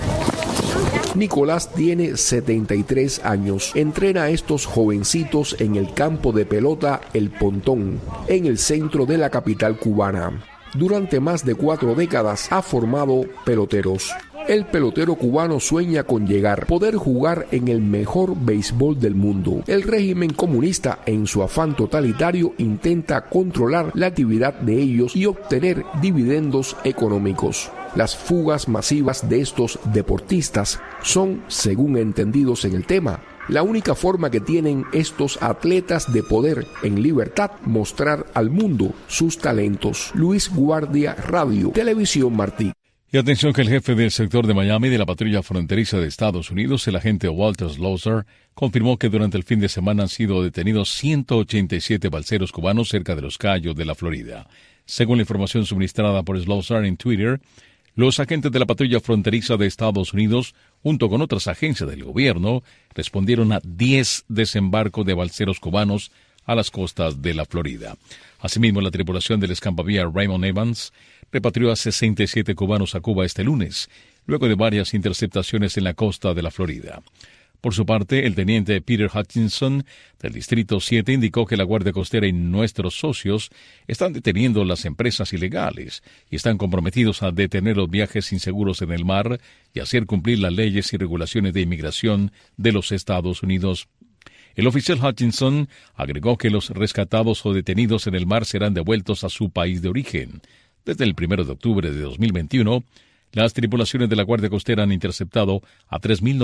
Nicolás tiene 73 años. Entrena a estos jovencitos en el campo de pelota El Pontón, en el centro de la capital cubana. Durante más de 4 décadas ha formado peloteros. El pelotero cubano sueña con poder jugar en el mejor béisbol del mundo. El régimen comunista, en su afán totalitario, intenta controlar la actividad de ellos y obtener dividendos económicos. Las fugas masivas de estos deportistas son, según entendidos en el tema, la única forma que tienen estos atletas de poder, en libertad, mostrar al mundo sus talentos. Luis Guardia, Radio, Televisión Martí. Y atención que el jefe del sector de Miami de la patrulla fronteriza de Estados Unidos, el agente Walter Slaughter, confirmó que durante el fin de semana han sido detenidos 187 balseros cubanos cerca de Los Cayos de la Florida. Según la información suministrada por Slaughter en Twitter, los agentes de la patrulla fronteriza de Estados Unidos, junto con otras agencias del gobierno, respondieron a 10 desembarcos de balseros cubanos a las costas de la Florida. Asimismo, la tripulación del escampavías Raymond Evans repatrió a 67 cubanos a Cuba este lunes, luego de varias interceptaciones en la costa de la Florida. Por su parte, el teniente Peter Hutchinson, del Distrito 7, indicó que la Guardia Costera y nuestros socios están deteniendo las empresas ilegales y están comprometidos a detener los viajes inseguros en el mar y hacer cumplir las leyes y regulaciones de inmigración de los Estados Unidos. El oficial Hutchinson agregó que los rescatados o detenidos en el mar serán devueltos a su país de origen. Desde el 1 de octubre de 2021, las tripulaciones de la Guardia Costera han interceptado a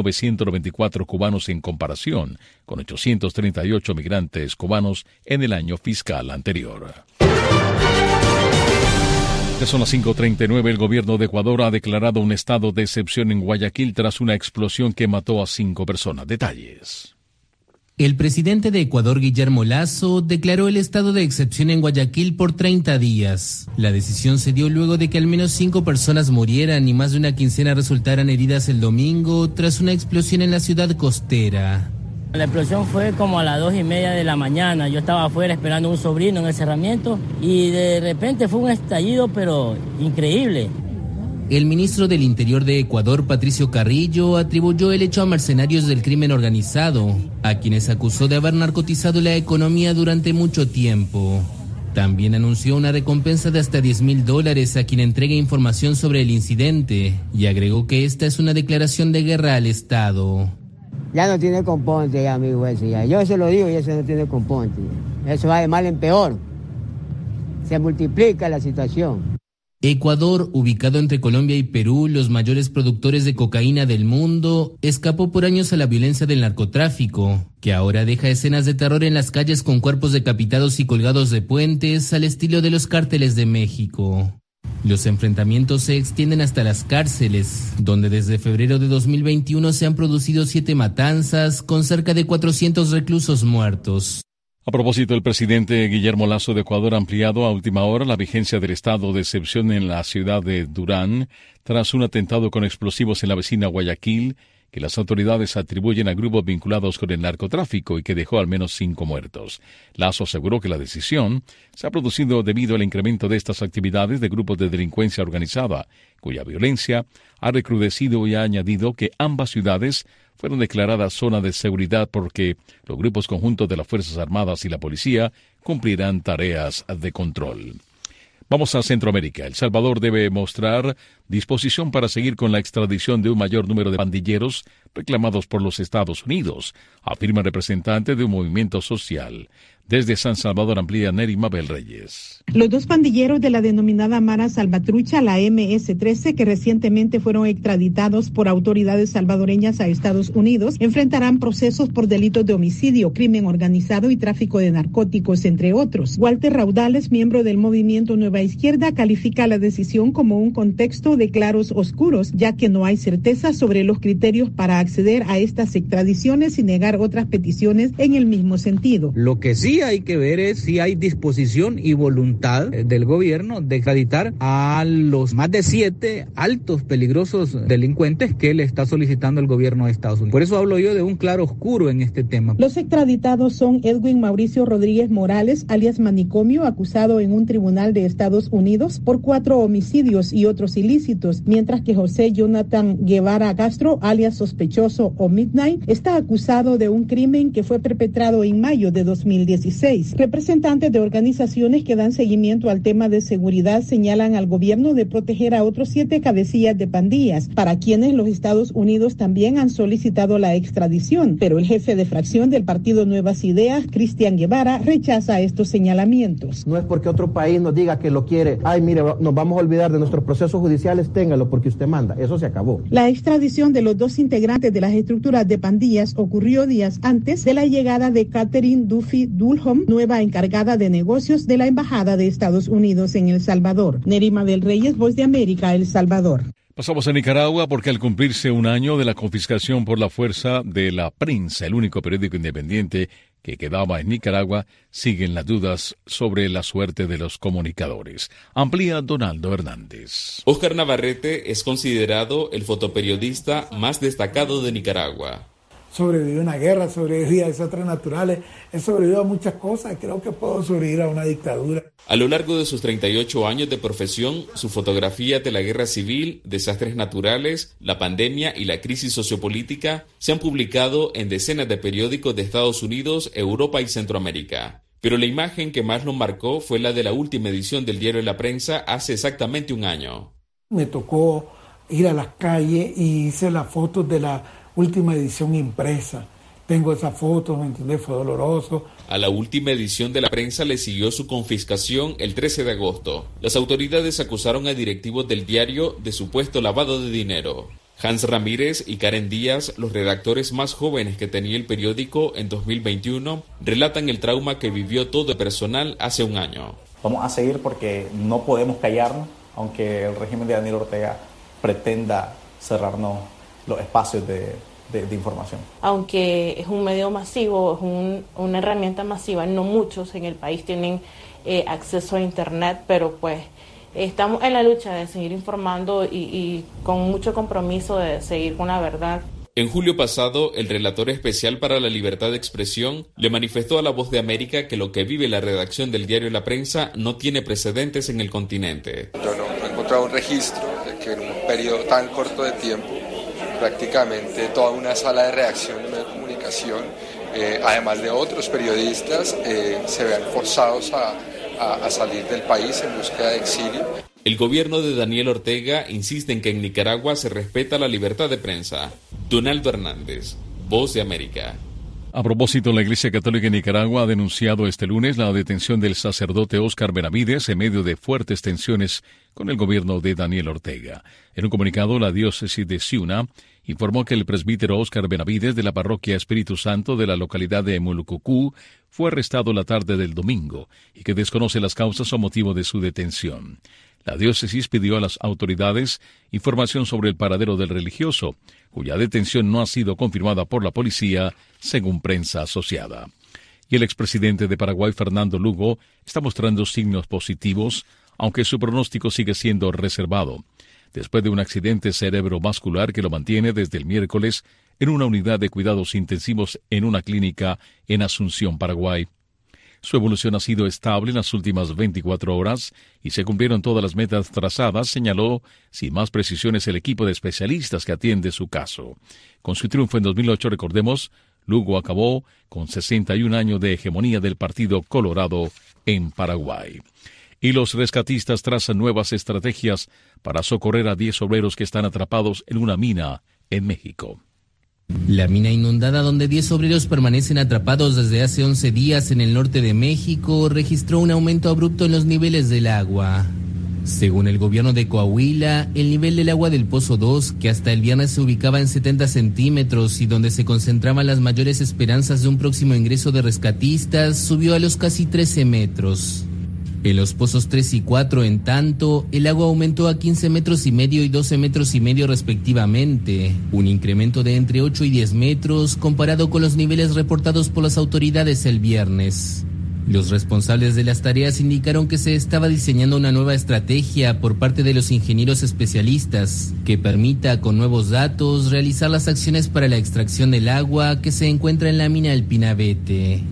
3.994 cubanos en comparación con 838 migrantes cubanos en el año fiscal anterior. Ya son las 5:39. El gobierno de Ecuador ha declarado un estado de excepción en Guayaquil tras una explosión que mató a 5 personas. Detalles. El presidente de Ecuador, Guillermo Lasso, declaró el estado de excepción en Guayaquil por 30 días. La decisión se dio luego de que al menos 5 personas murieran y más de una quincena resultaran heridas el domingo tras una explosión en la ciudad costera. La explosión fue como a las 2:30 de la mañana. Yo estaba afuera esperando a un sobrino en el cerramiento y de repente fue un estallido, pero increíble. El ministro del Interior de Ecuador, Patricio Carrillo, atribuyó el hecho a mercenarios del crimen organizado, a quienes acusó de haber narcotizado la economía durante mucho tiempo. También anunció una recompensa de hasta $10,000 a quien entregue información sobre el incidente y agregó que esta es una declaración de guerra al Estado. Ya no tiene componte, amigo ese ya. Yo se lo digo y eso no tiene componte. Eso va de mal en peor. Se multiplica la situación. Ecuador, ubicado entre Colombia y Perú, los mayores productores de cocaína del mundo, escapó por años a la violencia del narcotráfico, que ahora deja escenas de terror en las calles con cuerpos decapitados y colgados de puentes al estilo de los cárteles de México. Los enfrentamientos se extienden hasta las cárceles, donde desde febrero de 2021 se han producido 7 matanzas con cerca de 400 reclusos muertos. A propósito, el presidente Guillermo Lasso de Ecuador ha ampliado a última hora la vigencia del estado de excepción en la ciudad de Durán tras un atentado con explosivos en la vecina Guayaquil que las autoridades atribuyen a grupos vinculados con el narcotráfico y que dejó al menos 5 muertos. Lasso aseguró que la decisión se ha producido debido al incremento de estas actividades de grupos de delincuencia organizada, cuya violencia ha recrudecido y ha añadido que ambas ciudades fueron declaradas zona de seguridad porque los grupos conjuntos de las Fuerzas Armadas y la policía cumplirán tareas de control. Vamos a Centroamérica. El Salvador debe mostrar disposición para seguir con la extradición de un mayor número de pandilleros reclamados por los Estados Unidos, afirma el representante de un movimiento social. Desde San Salvador amplía Nery Mabel Reyes. Los 2 pandilleros de la denominada Mara Salvatrucha, la MS-13, que recientemente fueron extraditados por autoridades salvadoreñas a Estados Unidos, enfrentarán procesos por delitos de homicidio, crimen organizado y tráfico de narcóticos, entre otros. Walter Raudales, miembro del movimiento Nueva Izquierda, califica la decisión como un contexto de claros oscuros, ya que no hay certeza sobre los criterios para acceder a estas extradiciones y negar otras peticiones en el mismo sentido. Lo que sí hay que ver es si hay disposición y voluntad del gobierno de extraditar a los más de 7 altos peligrosos delincuentes que le está solicitando el gobierno de Estados Unidos. Por eso hablo yo de un claro oscuro en este tema. Los extraditados son Edwin Mauricio Rodríguez Morales, alias Manicomio, acusado en un tribunal de Estados Unidos por 4 homicidios y otros ilícitos, mientras que José Jonathan Guevara Castro, alias Sospechoso o Midnight, está acusado de un crimen que fue perpetrado en mayo de 2016. Representantes de organizaciones que dan seguimiento al tema de seguridad señalan al gobierno de proteger a otros 7 cabecillas de pandillas, para quienes los Estados Unidos también han solicitado la extradición, pero el jefe de fracción del partido Nuevas Ideas, Cristian Guevara, rechaza estos señalamientos. No es porque otro país nos diga que lo quiere, ay mire, nos vamos a olvidar de nuestros procesos judiciales, téngalo porque usted manda, eso se acabó. La extradición de los 2 integrantes de las estructuras de pandillas ocurrió días antes de la llegada de Catherine Duffy Dulholm, nueva encargada de negocios de la Embajada de Estados Unidos en El Salvador. Nery Mabel Reyes, Voz de América, El Salvador. Pasamos a Nicaragua porque al cumplirse un año de la confiscación por la fuerza de La Prensa, el único periódico independiente que quedaba en Nicaragua, siguen las dudas sobre la suerte de los comunicadores. Amplía Donaldo Hernández. Óscar Navarrete es considerado el fotoperiodista más destacado de Nicaragua. Sobreviví a una guerra, sobreviví a desastres naturales, he sobrevivido a muchas cosas, creo que puedo sobrevivir a una dictadura. A lo largo de sus 38 años de profesión, sus fotografías de la guerra civil, desastres naturales, la pandemia y la crisis sociopolítica se han publicado en decenas de periódicos de Estados Unidos, Europa y Centroamérica. Pero la imagen que más lo marcó fue la de la última edición del diario La Prensa hace exactamente un año. Me tocó ir a las calles y hice las fotos de la última edición impresa. Tengo esas fotos, ¿me entendés? Fue doloroso. A la última edición de La Prensa le siguió su confiscación el 13 de agosto. Las autoridades acusaron a directivos del diario de supuesto lavado de dinero. Hans Ramírez y Karen Díaz, los redactores más jóvenes que tenía el periódico en 2021, relatan el trauma que vivió todo el personal hace un año. Vamos a seguir porque no podemos callarnos. aunque el régimen de Daniel Ortega pretenda cerrarnos los espacios de información. Aunque es un medio masivo, es una herramienta masiva, no muchos en el país tienen acceso a Internet, pero pues estamos en la lucha de seguir informando y con mucho compromiso de seguir con la verdad. En julio pasado, el relator especial para la libertad de expresión le manifestó a La Voz de América que lo que vive la redacción del diario La Prensa no tiene precedentes en el continente. Yo no he encontrado un registro de que en un periodo tan corto de tiempo prácticamente toda una sala de redacción de comunicación, además de otros periodistas, se vean forzados a salir del país en búsqueda de exilio. El gobierno de Daniel Ortega insiste en que en Nicaragua se respeta la libertad de prensa. Donaldo Hernández, Voz de América. A propósito, la Iglesia Católica en Nicaragua ha denunciado este lunes la detención del sacerdote Óscar Benavides en medio de fuertes tensiones con el gobierno de Daniel Ortega. En un comunicado, la diócesis de Ciuna informó que el presbítero Óscar Benavides de la parroquia Espíritu Santo de la localidad de Mulucucú fue arrestado la tarde del domingo y que desconoce las causas o motivo de su detención. La diócesis pidió a las autoridades información sobre el paradero del religioso, cuya detención no ha sido confirmada por la policía, según prensa asociada. Y el expresidente de Paraguay, Fernando Lugo, está mostrando signos positivos, aunque su pronóstico sigue siendo reservado, después de un accidente cerebrovascular que lo mantiene desde el miércoles en una unidad de cuidados intensivos en una clínica en Asunción, Paraguay. Su evolución ha sido estable en las últimas 24 horas y se cumplieron todas las metas trazadas, señaló sin más precisiones el equipo de especialistas que atiende su caso. Con su triunfo en 2008, recordemos, Lugo acabó con 61 años de hegemonía del Partido Colorado en Paraguay. Y los rescatistas trazan nuevas estrategias para socorrer a 10 obreros que están atrapados en una mina en México. La mina inundada, donde 10 obreros permanecen atrapados desde hace 11 días en el norte de México, registró un aumento abrupto en los niveles del agua. Según el gobierno de Coahuila, el nivel del agua del Pozo 2, que hasta el viernes se ubicaba en 70 centímetros y donde se concentraban las mayores esperanzas de un próximo ingreso de rescatistas, subió a los casi 13 metros. En los pozos 3 y 4, en tanto, el agua aumentó a 15 metros y medio y 12 metros y medio respectivamente, un incremento de entre 8 y 10 metros comparado con los niveles reportados por las autoridades el viernes. Los responsables de las tareas indicaron que se estaba diseñando una nueva estrategia por parte de los ingenieros especialistas que permita, con nuevos datos, realizar las acciones para la extracción del agua que se encuentra en la mina El Pinabete.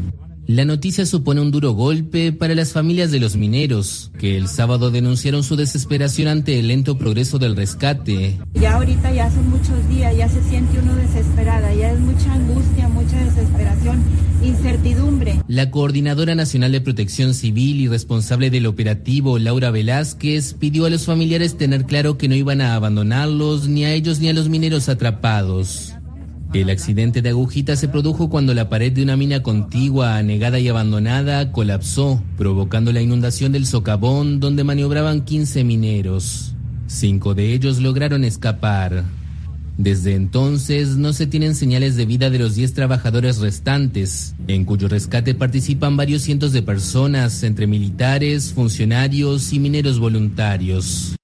La noticia supone un duro golpe para las familias de los mineros, que el sábado denunciaron su desesperación ante el lento progreso del rescate. Ya ahorita ya son muchos días, ya se siente uno desesperada, ya es mucha angustia, mucha desesperación, incertidumbre. La Coordinadora Nacional de Protección Civil y responsable del operativo, Laura Velázquez, pidió a los familiares tener claro que no iban a abandonarlos, ni a ellos ni a los mineros atrapados. El accidente de Agujita se produjo cuando la pared de una mina contigua, anegada y abandonada, colapsó, provocando la inundación del socavón donde maniobraban 15 mineros. 5 de ellos lograron escapar. Desde entonces no se tienen señales de vida de los 10 trabajadores restantes, en cuyo rescate participan varios cientos de personas, entre militares, funcionarios y mineros voluntarios.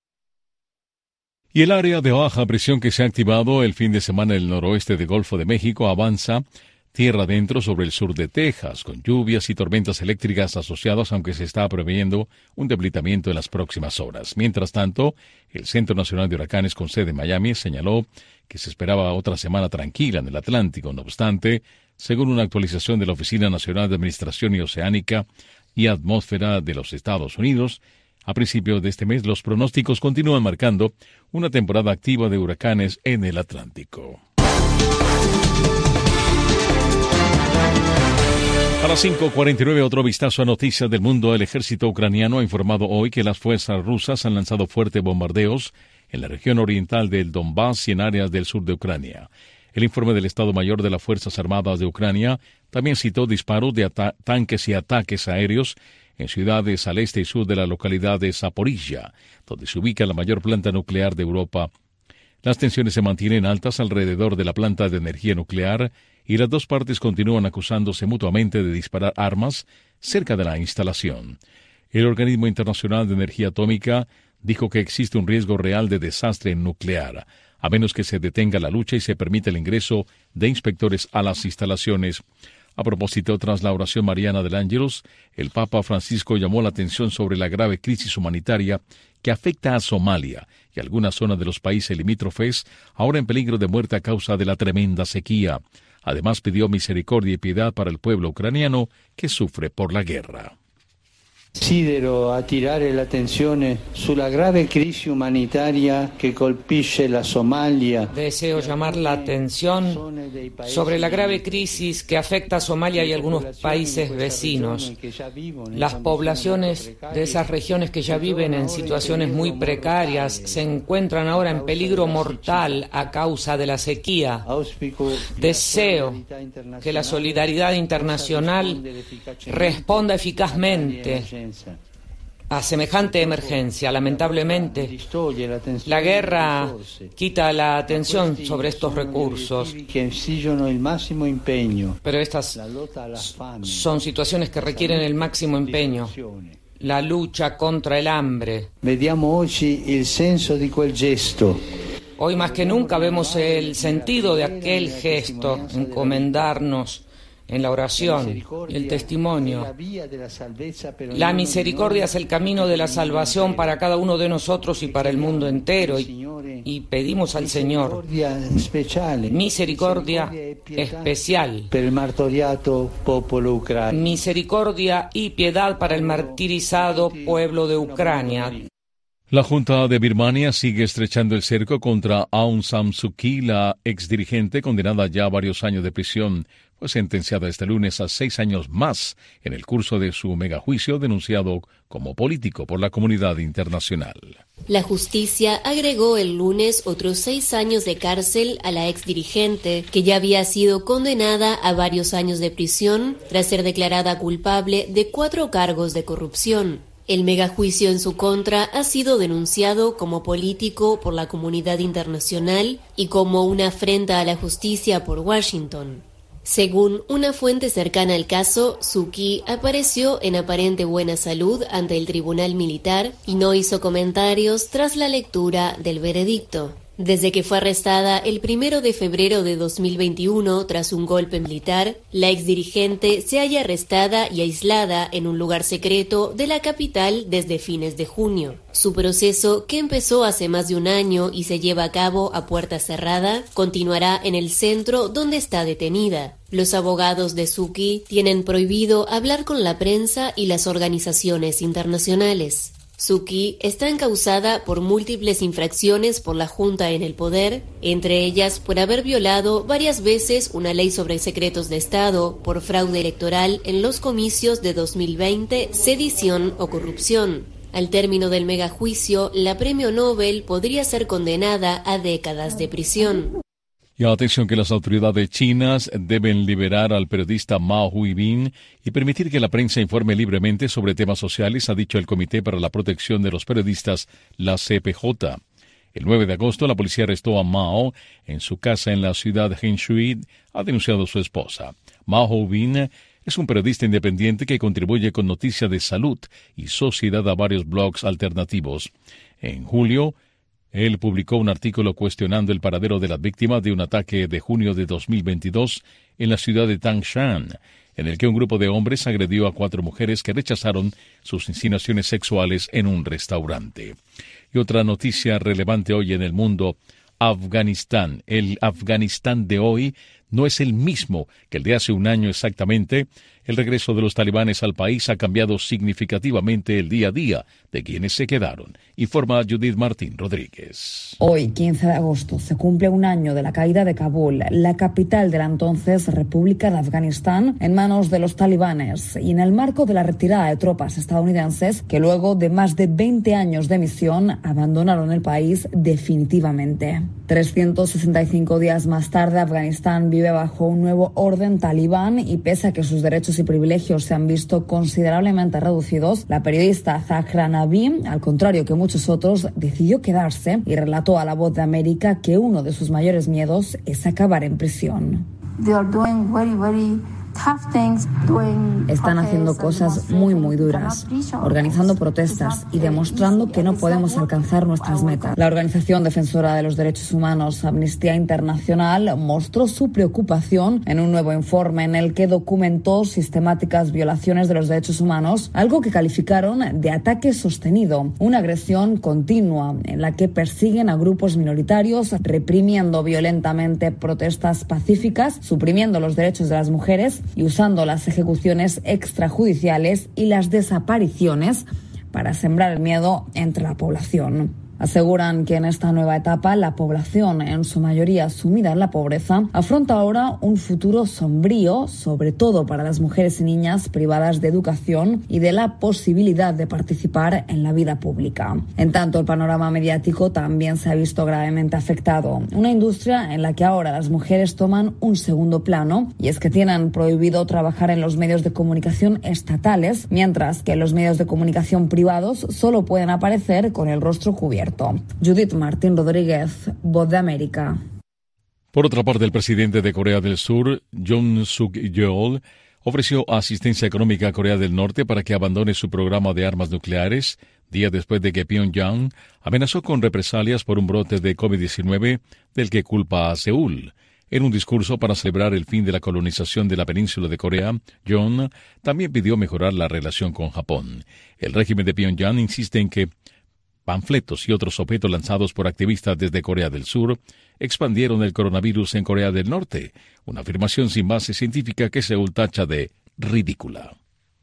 Y el área de baja presión que se ha activado el fin de semana en el noroeste del Golfo de México avanza tierra adentro sobre el sur de Texas, con lluvias y tormentas eléctricas asociadas, aunque se está previendo un debilitamiento en las próximas horas. Mientras tanto, el Centro Nacional de Huracanes con sede en Miami señaló que se esperaba otra semana tranquila en el Atlántico. No obstante, según una actualización de la Oficina Nacional de Administración y Oceánica y Atmósfera de los Estados Unidos, a principios de este mes, los pronósticos continúan marcando una temporada activa de huracanes en el Atlántico. A las 5:49, otro vistazo a noticias del mundo. El ejército ucraniano ha informado hoy que las fuerzas rusas han lanzado fuertes bombardeos en la región oriental del Donbass y en áreas del sur de Ucrania. El informe del Estado Mayor de las Fuerzas Armadas de Ucrania también citó disparos de tanques y ataques aéreos en ciudades al este y sur de la localidad de Zaporizhia, donde se ubica la mayor planta nuclear de Europa. Las tensiones se mantienen altas alrededor de la planta de energía nuclear y las dos partes continúan acusándose mutuamente de disparar armas cerca de la instalación. El Organismo Internacional de Energía Atómica dijo que existe un riesgo real de desastre nuclear, a menos que se detenga la lucha y se permita el ingreso de inspectores a las instalaciones. A propósito, tras la oración mariana del Ángelus, el Papa Francisco llamó la atención sobre la grave crisis humanitaria que afecta a Somalia y algunas zonas de los países limítrofes, ahora en peligro de muerte a causa de la tremenda sequía. Además, pidió misericordia y piedad para el pueblo ucraniano que sufre por la guerra. Desidero attirare l'attenzione sulla grave crisi umanitaria che colpisce la Somalia. Deseo llamar la atención sobre la grave crisis que afecta a Somalia y algunos países vecinos. Las poblaciones de esas regiones que ya viven en situaciones muy precarias se encuentran ahora en peligro mortal a causa de la sequía. Deseo que la solidaridad internacional responda eficazmente a semejante emergencia. Lamentablemente, la guerra quita la atención sobre estos recursos, pero estas son situaciones que requieren el máximo empeño. La lucha contra el hambre. Hoy más que nunca vemos el sentido de aquel gesto, encomendarnos en la oración y el testimonio. La misericordia es el camino de la salvación para cada uno de nosotros y para el mundo entero, y pedimos al Señor misericordia especial, misericordia y piedad para el martirizado pueblo de Ucrania. La Junta de Birmania sigue estrechando el cerco contra Aung San Suu Kyi, la exdirigente condenada ya a varios años de prisión. Fue sentenciada este lunes a 6 años más en el curso de su megajuicio denunciado como político por la comunidad internacional. La justicia agregó el lunes otros 6 años de cárcel a la exdirigente, que ya había sido condenada a varios años de prisión tras ser declarada culpable de 4 cargos de corrupción. El megajuicio en su contra ha sido denunciado como político por la comunidad internacional y como una afrenta a la justicia por Washington. Según una fuente cercana al caso, Suu Kyi apareció en aparente buena salud ante el tribunal militar y no hizo comentarios tras la lectura del veredicto. Desde que fue arrestada el 1 de febrero de 2021 tras un golpe militar, la exdirigente se halla arrestada y aislada en un lugar secreto de la capital desde fines de junio. Su proceso, que empezó hace más de un año y se lleva a cabo a puerta cerrada, continuará en el centro donde está detenida. Los abogados de Suu Kyi tienen prohibido hablar con la prensa y las organizaciones internacionales. Suu Kyi está encausada por múltiples infracciones por la Junta en el poder, entre ellas por haber violado varias veces una ley sobre secretos de Estado por fraude electoral en los comicios de 2020, sedición o corrupción. Al término del megajuicio, la premio Nobel podría ser condenada a décadas de prisión. Y atención que las autoridades chinas deben liberar al periodista Mao Huibin y permitir que la prensa informe libremente sobre temas sociales, ha dicho el Comité para la Protección de los Periodistas, la CPJ. El 9 de agosto, la policía arrestó a Mao en su casa en la ciudad de Henshui, ha denunciado su esposa. Mao Huibin es un periodista independiente que contribuye con noticias de salud y sociedad a varios blogs alternativos. En julio, él publicó un artículo cuestionando el paradero de las víctimas de un ataque de junio de 2022 en la ciudad de Tangshan, en el que un grupo de hombres agredió a 4 mujeres que rechazaron sus insinuaciones sexuales en un restaurante. Y otra noticia relevante hoy en el mundo: Afganistán. El Afganistán de hoy no es el mismo que el de hace un año exactamente. El regreso de los talibanes al país ha cambiado significativamente el día a día de quienes se quedaron, informa Judith Martín Rodríguez. Hoy, 15 de agosto, se cumple un año de la caída de Kabul, la capital de la entonces República de Afganistán, en manos de los talibanes, y en el marco de la retirada de tropas estadounidenses que luego de más de 20 años de misión abandonaron el país definitivamente. 365 días más tarde, Afganistán vive bajo un nuevo orden talibán y pese a que sus derechos y privilegios se han visto considerablemente reducidos, la periodista Zahra Nabi, al contrario que muchos otros, decidió quedarse y relató a La Voz de América que uno de sus mayores miedos es acabar en prisión. Están haciendo cosas muy duras, organizando protestas y demostrando que no podemos alcanzar nuestras metas. La organización defensora de los derechos humanos Amnistía Internacional mostró su preocupación en un nuevo informe en el que documentó sistemáticas violaciones de los derechos humanos, algo que calificaron de ataque sostenido, una agresión continua en la que persiguen a grupos minoritarios, reprimiendo violentamente protestas pacíficas, suprimiendo los derechos de las mujeres y usando las ejecuciones extrajudiciales y las desapariciones para sembrar el miedo entre la población. Aseguran que en esta nueva etapa la población, en su mayoría sumida en la pobreza, afronta ahora un futuro sombrío, sobre todo para las mujeres y niñas privadas de educación y de la posibilidad de participar en la vida pública. En tanto, el panorama mediático también se ha visto gravemente afectado. Una industria en la que ahora las mujeres toman un segundo plano, y es que tienen prohibido trabajar en los medios de comunicación estatales, mientras que en los medios de comunicación privados solo pueden aparecer con el rostro cubierto. Judith Martín Rodríguez, Voz de América. Por otra parte, el presidente de Corea del Sur, Yoon Suk-yeol, ofreció asistencia económica a Corea del Norte para que abandone su programa de armas nucleares, días después de que Pyongyang amenazó con represalias por un brote de COVID-19 del que culpa a Seúl. En un discurso para celebrar el fin de la colonización de la península de Corea, Yoon también pidió mejorar la relación con Japón. El régimen de Pyongyang insiste en que panfletos y otros objetos lanzados por activistas desde Corea del Sur expandieron el coronavirus en Corea del Norte, una afirmación sin base científica que Seúl tacha de ridícula.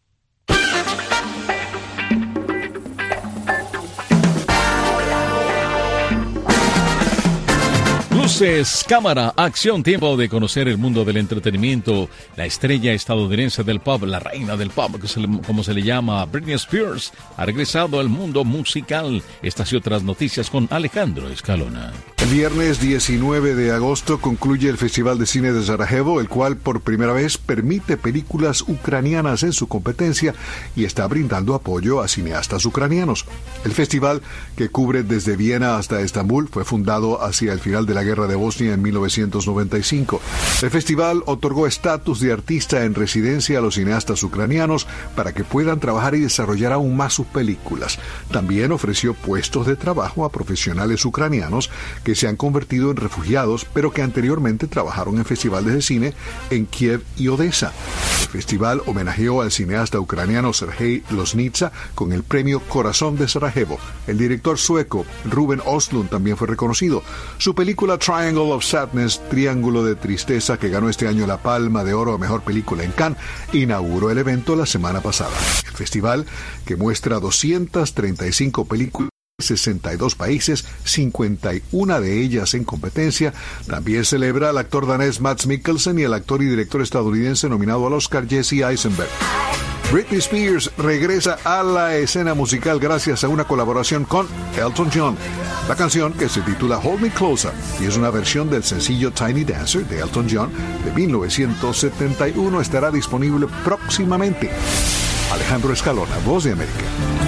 Luces, cámara, acción, tiempo de conocer el mundo del entretenimiento. La estrella estadounidense del pop, la reina del pop, como se le llama, Britney Spears, ha regresado al mundo musical. Estas y otras noticias con Alejandro Escalona. El viernes 19 de agosto concluye el Festival de Cine de Sarajevo, el cual por primera vez permite películas ucranianas en su competencia y está brindando apoyo a cineastas ucranianos. El festival, que cubre desde Viena hasta Estambul, fue fundado hacia el final de la Guerra de Bosnia en 1995. El festival otorgó estatus de artista en residencia a los cineastas ucranianos para que puedan trabajar y desarrollar aún más sus películas. También ofreció puestos de trabajo a profesionales ucranianos que se han convertido en refugiados, pero que anteriormente trabajaron en festivales de cine en Kiev y Odessa. El festival homenajeó al cineasta ucraniano Sergei Loznitsa con el premio Corazón de Sarajevo. El director sueco Ruben Östlund también fue reconocido. Su película Triangle of Sadness, Triángulo de Tristeza, que ganó este año la Palma de Oro a Mejor Película en Cannes, inauguró el evento la semana pasada. El festival, que muestra 235 películas, 62 países, 51 de ellas en competencia, también celebra al actor danés Mads Mikkelsen y al actor y director estadounidense nominado al Oscar Jesse Eisenberg. Britney Spears regresa a la escena musical gracias a una colaboración con Elton John. La canción, que se titula Hold Me Closer, y es una versión del sencillo Tiny Dancer de Elton John de 1971, estará disponible próximamente. Alejandro Escalona, Voz de América.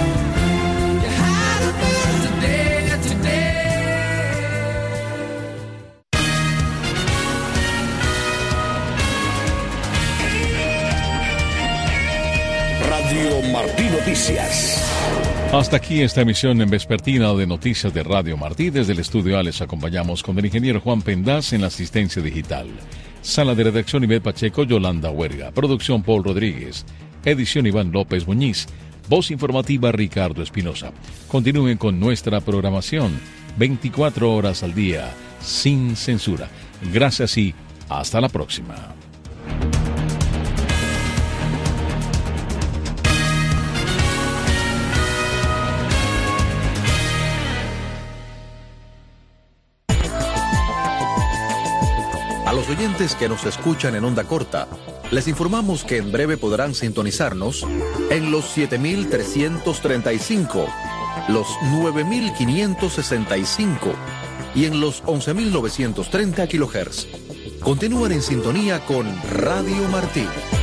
Martí Noticias. Hasta aquí esta emisión en vespertina de Noticias de Radio Martí. Desde el estudio A les acompañamos con el ingeniero Juan Pendaz en la asistencia digital. Sala de redacción Ivette Pacheco, Yolanda Huerga. Producción Paul Rodríguez. Edición Iván López Muñiz. Voz informativa Ricardo Espinosa. Continúen con nuestra programación 24 horas al día, sin censura. Gracias y hasta la próxima. A los oyentes que nos escuchan en onda corta, les informamos que en breve podrán sintonizarnos en los 7.335, los 9.565 y en los 11.930 kHz. Continúen en sintonía con Radio Martí.